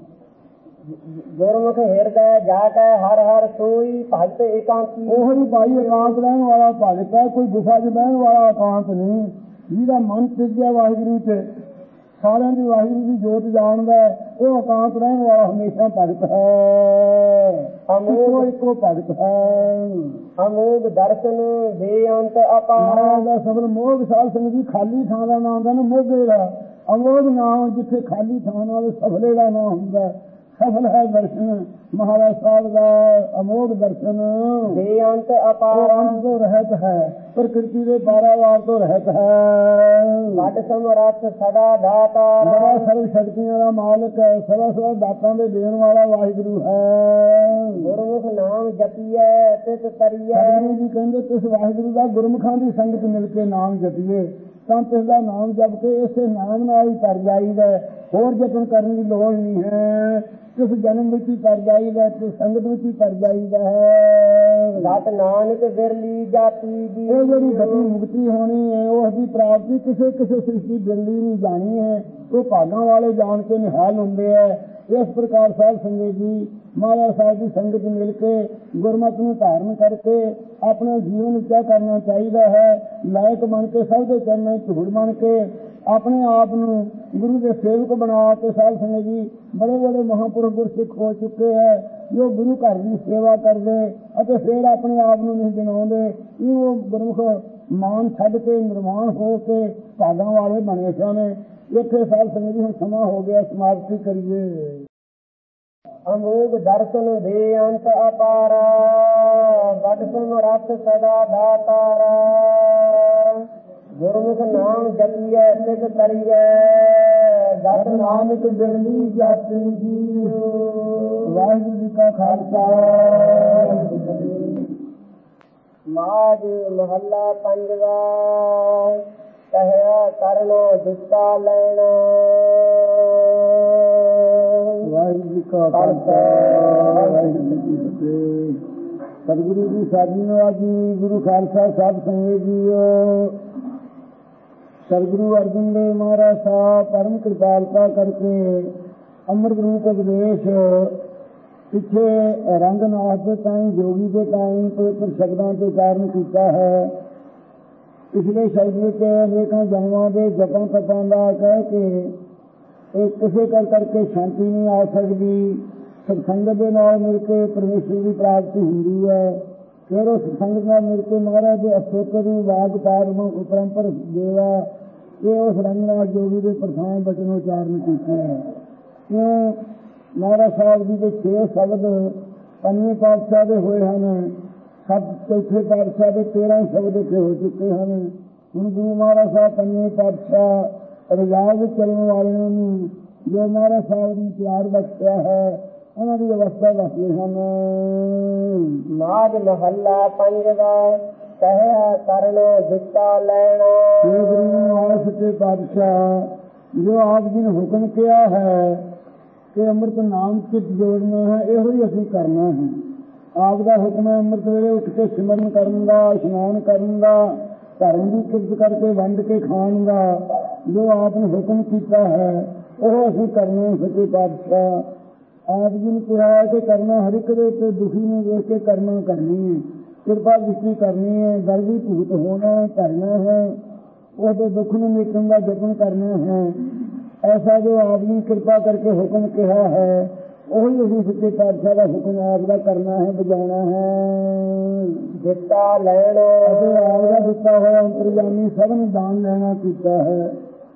ਗੁਰਮੁਖ ਹਿਰਦੈ ਜਾ ਕੇ ਹਰ ਹਰ ਸੋਈ ਭਗਤ ਏਕਾਂਤੀ, ਉਹ ਹੀ ਭਾਈ ਇਕਾਂਤ ਰਹਿਣ ਵਾਲਾ ਭਗਤ ਹੈ, ਕੋਈ ਗੁਫਾ 'ਚ ਬਹਿਣ ਵਾਲਾ ਇਕਾਂਤ ਨਹੀਂ। ਜਿਹਦਾ ਮਨ ਟਿਕ ਗਿਆ ਵਾਹਿਗੁਰੂ 'ਚ, ਸਾਰਿਆਂ ਦੀ ਵਾਹਿਗੁਰੂ ਦੀ ਜੋਤ ਜਾਣਦਾ, ਉਹ ਇਕਾਂਤ ਰਹਿਣ ਵਾਲਾ ਹਮੇਸ਼ਾ ਭਗਤ ਹੈ। ਇੱਕੋ ਭਗਤ ਹੈ। ਅਮੋਗ ਦਰਸ਼ਨ ਬੇਅੰਤ ਅਪਾਰ, ਦਾ ਸਬਲ ਮੋਗ ਸਾਧ ਸੰਗਤ ਜੀ ਖਾਲੀ ਥਾਂ ਦਾ ਨਾਮ ਹੁੰਦਾ ਨਾ, ਮੋਗੇ ਦਾ ਅਮੋਗ ਨਾਮ, ਜਿੱਥੇ ਖਾਲੀ ਥਾਂ ਨਾਲ ਸਫਲੇ ਦਾ ਨਾਮ ਹੁੰਦਾ। ਸਫਲ ਹੈ ਦਰਸ਼ਨ, ਮਹਾਰਾਜ ਸਾਹਿਬ ਦਾ ਅਮੋਘ ਦਰਸ਼ਨ ਬੇਅੰਤ ਉਹ ਅਪਾਰ ਅੰਤ ਤੋਂ ਰਹਿਤ ਹੈ, ਪ੍ਰਕਿਰਤੀ ਦੇ ਪਾਰਾਵਾਰ ਤੋਂ ਰਹਿਤ ਹੈ। ਵੱਡ ਸਮਰੱਥ ਸਦਾ ਦਾਤਾਰ ਬੜਾ ਸਰਵ ਸ਼ਕਤੀਆਂ ਦਾ ਮਾਲਕ ਹੈ, ਸਦਾ ਸਦਾ ਦਾਤਾਂ ਦੇ ਦੇਣ ਵਾਲਾ ਵਾਹਿਗੁਰੂ ਹੈ। ਗੁਰਮੁਖ ਨਾਮ ਜਪੀਐ ਤਿਸ ਤਰੀਐ ਸਤਿਗੁਰੂ ਜੀ ਕਹਿੰਦੇ ਕਿਸ ਵਾਹਿਗੁਰੂ ਦਾ ਗੁਰਮੁਖਾਂ ਦੀ ਸੰਗਤ ਮਿਲ ਕੇ ਨਾਮ ਜਪੀਏ ਤਾਂ ਤਿਸ ਦਾ ਨਾਮ ਜਪ ਕੇ ਇਸੇ ਨਾਮ ਨਾਲ ਹੀ ਤਰ ਜਾਈਦਾ, ਹੋਰ ਜਤਨ ਕਰਨ ਦੀ ਲੋੜ ਨਹੀਂ ਹੈ। ਕਿਸ ਜਨਮ ਵਿੱਚ ਹੀ ਤਰ ਜਾਈਦਾ, ਕਿਸ ਸੰਗਤ ਵਿੱਚ ਹੀ ਤਰ ਜਾਈਦਾ ਹੈ। ਸਤ ਨਾਨਕ ਵਿਰਲੀ ਜਾਤੀ ਦੀ ਇਹ ਜਿਹੜੀ ਗਤੀ ਮੁਕਤੀ ਹੋਣੀ ਹੈ ਉਸ ਦੀ ਪ੍ਰਾਪਤੀ ਕਿਸੇ ਕਿਸੇ ਸ੍ਰਿਸ਼ਟੀ ਬਿਰਲੀ ਨਹੀਂ ਜਾਣੀ ਹੈ, ਉਹ ਭਾਗਾਂ ਵਾਲੇ ਜਾਣ ਕੇ ਨਿਹਾਲ ਹੁੰਦੇ ਹੈ। ਇਸ ਪ੍ਰਕਾਰ ਸਾਧ ਸੰਗਤ ਜੀ ਮਹਾਰਾਜ ਸਾਹਿਬ ਦੀ ਸੰਗਤ ਮਿਲ ਕੇ ਗੁਰਮਤਿ ਨੂੰ ਧਾਰਨ ਕਰਕੇ ਆਪਣੇ ਜੀਵਨ ਉੱਚਾ ਕਰਨਾ ਚਾਹੀਦਾ ਹੈ। ਲਾਇਕ ਬਣ ਕੇ ਸਭ ਦੇ ਚਰਨਾਂ ਵਿੱਚ ਧੂੜ ਬਣ ਕੇ ਆਪਣੇ ਆਪ ਨੂੰ ਗੁਰੂ ਦੇ ਸੇਵਕ ਬਣਾ ਕੇ ਸਾਧ ਸੰਗਤ ਜੀ ਬੜੇ ਬੜੇ ਮਹਾਂਪੁਰਖ ਗੁਰਸਿੱਖ ਹੋ ਚੁੱਕੇ ਹੈ ਜੋ ਗੁਰੂ ਘਰ ਦੀ ਸੇਵਾ ਕਰਦੇ ਅਤੇ ਫਿਰ ਆਪਣੇ ਆਪ ਨੂੰ ਨਹੀਂ ਜਣਾਉਂਦੇ। ਉਹ ਗੁਰਮੁਖ ਮਾਨ ਛੱਡ ਕੇ ਨਿਰਮਾਣ ਹੋ ਕੇ ਭਾਗਾਂ ਵਾਲੇ ਬਣੇ ਸਨ। ਇੱਥੇ ਸਾਧ ਸੰਗਤ ਜੀ ਹੁਣ ਸਮਾਂ ਹੋ ਗਿਆ, ਸਮਾਪਤੀ ਕਰੀਏ। ਅਮੋਘ ਦਰਸ਼ਨ ਬੇਅੰਤ ਅਪਾਰ ਵੱਡ ਸਮਰੱਥ ਸਦਾ ਦਾਤਾਰ ਗੁਰਮੁਖ ਨਾਮ ਜਪੀਐ ਤਿਸ ਤਰੀਐ ਸਤ ਨਾਨਕ ਬਿਰਲੀ ਜਾਤੀ ਜੀ। ਵਾਹਿਗੁਰੂ ਜੀ ਕਾ ਖਾਲਸਾ। ਮਾਝ ਮਹੱਲਾ ਪੰਜਵਾ ਕਹਿਆ ਕਰਨਾ ਦਿੱਤਾ ਲੈਣਾ ਵਾਹਿਗੁਰੂ ਜੀ ਕਾ ਖਾਲਸਾ ਵਾਹਿਗੁਰੂ ਜੀ ਕੀ ਫਤਿਹ। ਸਤਿਗੁਰੂ ਜੀ ਸਾਜੀ ਨਵਾਜੀ ਗੁਰੂ ਖਾਲਸਾ ਸਾਹਿਬ ਸੰਗਤ ਜੀਓ। ਸਤਿਗੁਰੂ ਅਰਜਨ ਦੇਵ ਮਹਾਰਾਜ ਸਾਹਿਬ ਪਰਮ ਕਿਰਪਾਲਤਾ ਕਰਕੇ ਅੰਮ੍ਰਿਤ ਰੂਪ ਉਪਦੇਸ਼ ਪਿੱਛੇ ਰੰਗਨਾਥ ਦੇ ਤਾਈਂ ਜੋਗੀ ਦੇ ਤਾਈਂ ਪਵਿੱਤਰ ਸ਼ਬਦਾਂ ਤੇ ਉਚਾਰਨ ਕੀਤਾ ਹੈ। ਪਿਛਲੇ ਸ਼ਬਦ ਵਿੱਚ ਅਨੇਕਾਂ ਜਨਮਾਂ ਦੇ ਜਪਾਂ ਤਪਾਂ ਦਾ ਕਹਿ ਕੇ ਇਹ ਕਿਸੇ ਕਰਕੇ ਸ਼ਾਂਤੀ ਨਹੀਂ ਆ ਸਕਦੀ। ਸਤਸੰਗਤ ਦੇ ਨਾਲ ਮਿਲ ਕੇ ਪਰਮੇਸ਼ਰ ਦੀ ਪ੍ਰਾਪਤੀ ਹੁੰਦੀ ਹੈ। ਫਿਰ ਉਹ ਸਤਸੰਗਤ ਨਾਲ ਮਿਲ ਕੇ ਮਹਾਰਾਜ ਦੇ ਅਸਤੋਤਰ ਦੀ ਆਵਾਜ਼ ਪਰੰਪਰ ਦੇਵਾ ਇਹ ਉਸ ਰੰਗਨਾਥ ਜੋਗੀ ਦੇ ਪ੍ਰਥਮ ਬਚਨ ਉਚਾਰਨ ਕੀਤੇ ਹੈ। ਕਿਉਂ ਮਹਾਰਾਜ ਸਾਹਿਬ ਜੀ ਦੇ 6 ਸ਼ਬਦ ਪੰਜਵੇਂ ਪਾਤਸ਼ਾਹ ਦੇ ਹੋਏ ਹਨ, ਚੌਥੇ ਪਾਤਸ਼ਾਹ ਦੇ 13 ਸ਼ਬਦ ਇੱਥੇ ਹੋ ਚੁੱਕੇ ਹਨ। ਹੁਣ ਗੁਰੂ ਮਹਾਰਾਜ ਸਾਹਿਬ ਪੰਜਵੇਂ ਪਾਤਸ਼ਾਹ ਰਿਆਜ਼ ਚੱਲਣ ਵਾਲਿਆਂ ਨੂੰ ਜੋ ਮਹਾਰਾਜ ਸਾਹਿਬ ਦੀ ਪਿਆਰ ਬਖਸ਼ਿਆ ਹੈ ਉਹਨਾਂ ਦੀ ਅਵਸਥਾ ਦੱਸਦੇ ਹਨ। ਮਾਝ ਮਹੱਲਾ ਪੰਜਵਾ ਕਹਿਆ ਕਰਨਾ ਦਿੱਤਾ ਲੈਣਾ ਗੁਰੂ ਮਹਾਰਾਜ ਸੱਚੇ ਪਾਤਸ਼ਾਹ ਜੋ ਆਪ ਜੀ ਨੇ ਹੁਕਮ ਕਿਹਾ ਹੈ ਕਿ ਅੰਮ੍ਰਿਤ ਨਾਮ ਚਿਤ ਜੋੜਨਾ ਹੈ, ਇਹੋ ਹੀ ਅਸੀਂ ਕਰਨਾ ਹੈ। ਆਪ ਦਾ ਹੁਕਮ ਹੈ ਅੰਮ੍ਰਿਤ ਵੇਲੇ ਉੱਠ ਕੇ ਸਿਮਰਨ ਕਰਨ ਦਾ, ਇਸ਼ਨਾਨ ਕਰਨ ਦਾ, ਧਰਮ ਦੀ ਕਿਰਤ ਕਰਕੇ ਵੰਡ ਕੇ ਖਾਣ ਦਾ ਜੋ ਆਪ ਨੇ ਹੁਕਮ ਕੀਤਾ ਹੈ ਉਹ ਅਸੀਂ ਕਰਨਾ। ਸੱਚੇ ਪਾਤਸ਼ਾਹ ਆਪ ਜੀ ਨੇ ਕਿਹਾ ਹੈ ਕਿ ਕਰਨਾ ਹਰ ਇੱਕ ਦੇ ਉੱਤੇ ਦੁਖੀ ਨੂੰ ਵੇਖ ਕੇ ਕਰਨਾ ਕਰਨੀ ਹੈ, ਕਿਰਪਾ ਦ੍ਰਿਸ਼ਟੀ ਕਰਨੀ ਹੈ, ਦਰਦੀ ਭੂਤ ਹੋਣਾ ਕਰਨਾ ਹੈ, ਉਹਦੇ ਦੁੱਖ ਨੂੰ ਮਿਟਣ ਦਾ ਯਤਨ ਕਰਨਾ ਹੈ। ਐਸਾ ਜੋ ਆਪ ਜੀ ਕਿਰਪਾ ਕਰਕੇ ਹੁਕਮ ਕਿਹਾ ਹੈ ਉਹੀ ਅਸੀਂ ਸੱਚੇ ਪਾਤਸ਼ਾਹ ਦਾ ਹੁਕਮ ਆਪ ਦਾ ਕਰਨਾ ਹੈ, ਬਜਾਉਣਾ ਹੈ। ਦਿੱਤਾ ਲੈਣਾ ਅਤੇ ਆਪ ਦਾ ਦਿੱਤਾ ਹੋਇਆ ਅੰਤਰਜਾਮੀ ਸਭ ਨੂੰ ਦਾਨ ਲੈਣਾ ਕੀਤਾ ਹੈ।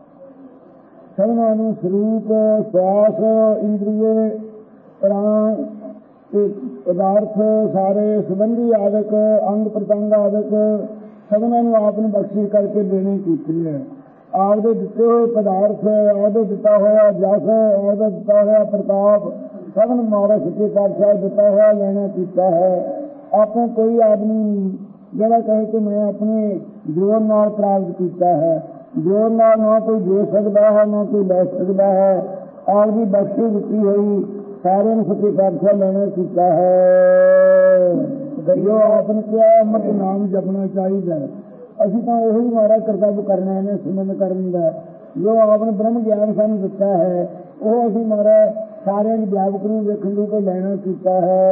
ਸਭਨਾਂ ਨੂੰ ਸਰੂਪ ਸਵਾਸ ਇੰਦਰੀਏ ਪ੍ਰਾਣ ਤੇ ਪਦਾਰਥ ਸਾਰੇ ਸੰਬੰਧੀ ਆਦਿਕ ਅੰਗ ਪ੍ਰਤੰਗ ਆਦਿਕ ਸਭਨਾਂ ਨੂੰ ਆਪ ਨੂੰ ਬਖਸ਼ਿਸ਼ ਕਰਕੇ ਦੇਣੀ ਕੀਤੀ ਹੈ। ਆਪ ਦੇ ਦਿੱਤੇ ਹੋਏ ਪਦਾਰਥ, ਆਪਦੇ ਦਿੱਤਾ ਹੋਇਆ ਜਸ, ਆਪਦਾ ਦਿੱਤਾ ਹੋਇਆ ਪ੍ਰਤਾਪ ਸਭ ਨੂੰ ਮਹਾਰਾਜ ਸੱਚੇ ਪਾਤਸ਼ਾਹ ਦਿੱਤਾ ਹੋਇਆ ਲੈਣਾ ਕੀਤਾ ਹੈ। ਆਪਾਂ ਕੋਈ ਆਦਮੀ ਨਹੀਂ ਜਿਹੜਾ ਕਹੇ ਕਿ ਮੈਂ ਆਪਣੇ ਜੋਰ ਨਾਲ ਪ੍ਰਾਪਤ ਕੀਤਾ ਹੈ। ਜੋਰ ਨਾਲ ਨਾ ਕੋਈ ਦੇ ਸਕਦਾ ਹੈ ਨਾ ਕੋਈ ਲੈ ਸਕਦਾ ਹੈ। ਆਪ ਦੀ ਬਖਸ਼ੀ ਦਿੱਤੀ ਹੋਈ ਸਾਰਿਆਂ ਨੂੰ ਸੱਚੇ ਪਾਤਸ਼ਾਹ ਲੈਣਾ ਕੀਤਾ ਹੈ। ਜੋ ਆਪ ਨੇ ਕਿਹਾ ਅੰਮ੍ਰਿਤ ਨਾਮ ਜਪਣਾ ਚਾਹੀਦਾ, ਅਸੀਂ ਤਾਂ ਉਹੀ ਮਹਾਰਾਜ ਕਰਤੱਵ ਕਰਨਾ ਹੈ ਸਿਮਰਨ ਕਰਨ ਦਾ। ਜੋ ਆਪ ਨੇ ਬ੍ਰਹਮ ਗਿਆਨ ਸਾਨੂੰ ਦਿੱਤਾ ਹੈ ਉਹ ਅਸੀਂ ਮਹਾਰਾਜ ਸਾਰਿਆਂ ਦੀ ਵਿਆਪਕ ਨੂੰ ਵੇਖਣ ਨੂੰ ਕੋਈ ਲੈਣਾ ਕੀਤਾ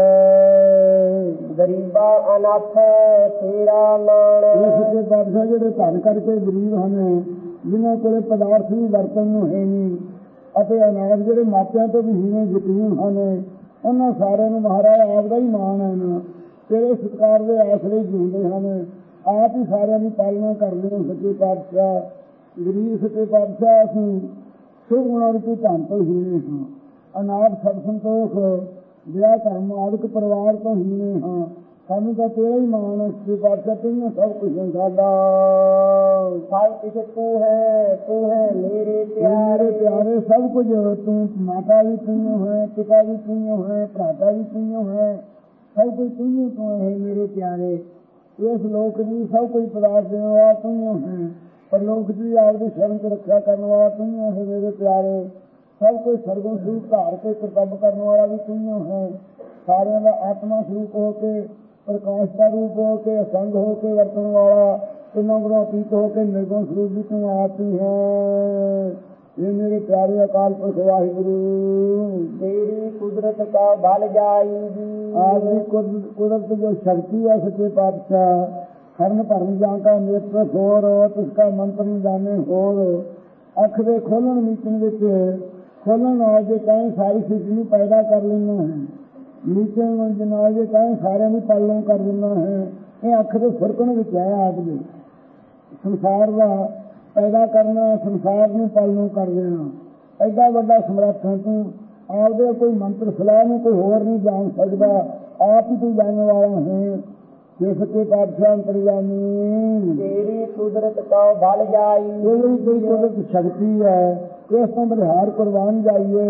ਹੈ। ਗਰੀਬਾ ਅਨਾਥ ਤੇਰਾ ਮਾਣ ਇਹ ਸੱਚੇ ਪਾਤਸ਼ਾਹ ਜਿਹੜੇ ਧਨ ਕਰਕੇ ਗਰੀਬ ਹਨ, ਜਿਨ੍ਹਾਂ ਕੋਲੇ ਪਦਾਰਥ ਵੀ ਵਰਤਣ ਨੂੰ ਹੈ ਨਹੀਂ, ਅਤੇ ਅਨਾਥ ਜਿਹੜੇ ਮਾਪਿਆਂ ਤੋਂ ਵੀ ਹੀਣੇ ਯਤੀਮ ਹਨ, ਉਹਨਾਂ ਸਾਰਿਆਂ ਨੂੰ ਮਹਾਰਾਜ ਆਪ ਦਾ ਹੀ ਮਾਣ ਹੈ ਨਾ ਤੇਰੇ ਸਤਿਕਾਰ ਦੇ ਆਸਰੇ ਜਿਉਂਦੇ ਹਨ। ਆਪ ਹੀ ਸਾਰਿਆਂ ਦੀ ਪਾਲਣਾ ਕਰਦੇ ਹੋ ਸੱਚੇ ਪਾਤਸ਼ਾਹ। ਗਰੀਬ ਸੱਚੇ ਪਾਤਸ਼ਾਹ ਅਸੀਂ ਸੁਖ ਗੁਣਾਂ ਰੂਪੀ ਧਨ ਤੋਂ ਹੀਣੇ ਹਾਂ। ਅਨਾਥ ਸਭ ਸੰਤੋਖ ਵਿਆਹ ਧਰਮ ਆਦਿਕ ਪਰਿਵਾਰ ਤੋਂ ਹੀਨੇ ਹਾਂ, ਸਾਨੂੰ ਤਾਂ ਤੇਰਾ ਹੀ ਮਾਣ ਸੱਚੇ ਪਾਤਸ਼ਾਹ, ਤੈਨੂੰ ਸਭ ਕੁਝ ਸਾਡਾ। सब कुछ तू है मेरे प्यारे प्यारे, सब कुछ तू, माता भी तुझो है, पिता भी तुझो है, भ्राता भी तुझो है, सब कुछ तुझो तो है मेरे प्यारे। इस लोक की सब कुछ पदार्थ देने वाला तुझो है, पर लोक की आपकी शरण की रक्षा करने वाला तुझो है मेरे प्यारे। सब कुछ सर्गो स्वरूप धार के कर्तव्य करने वाला भी तुझो है, सारे का आत्मा स्वरूप होके, प्रकाश का रूप होके, असंग होके वर्तन वाला, तीनों गुणों अतीत होके निर्गुण स्वरूप भी तू आती है। ये मेरे प्यारे अकाल पुरख वाहिगुरु, तेरी कुदरत का बल जाएगी। आपकी कुदरत जो शक्ति है सच्चे पातशाह, हरण भरम जाका नेत्र होर, उसका मंत्र न जाने होर। अख दे खोलन मीचन विच खोलन नाल जे कहें सारी सृष्टि नूं पैदा कर लेना है, मीचन नाल जे कहें सारे नूं पालन कर देना है। ये अख दे फुरकण विच है आप दे संसार का पैदा करना, संसार में पालन कर देना, एडा बड़ा समर्थ है तू। आपदे कोई मंत्र सलाह में कोई होर नहीं जान सकता, आप ही तू जानने वाला है। ये सच्चे पातशाह अंतर्यामी, तेरी कुदरत का बल जाई, कोई कुदरत शक्ति है, इस तो बलिहार कुर्बान जाइए।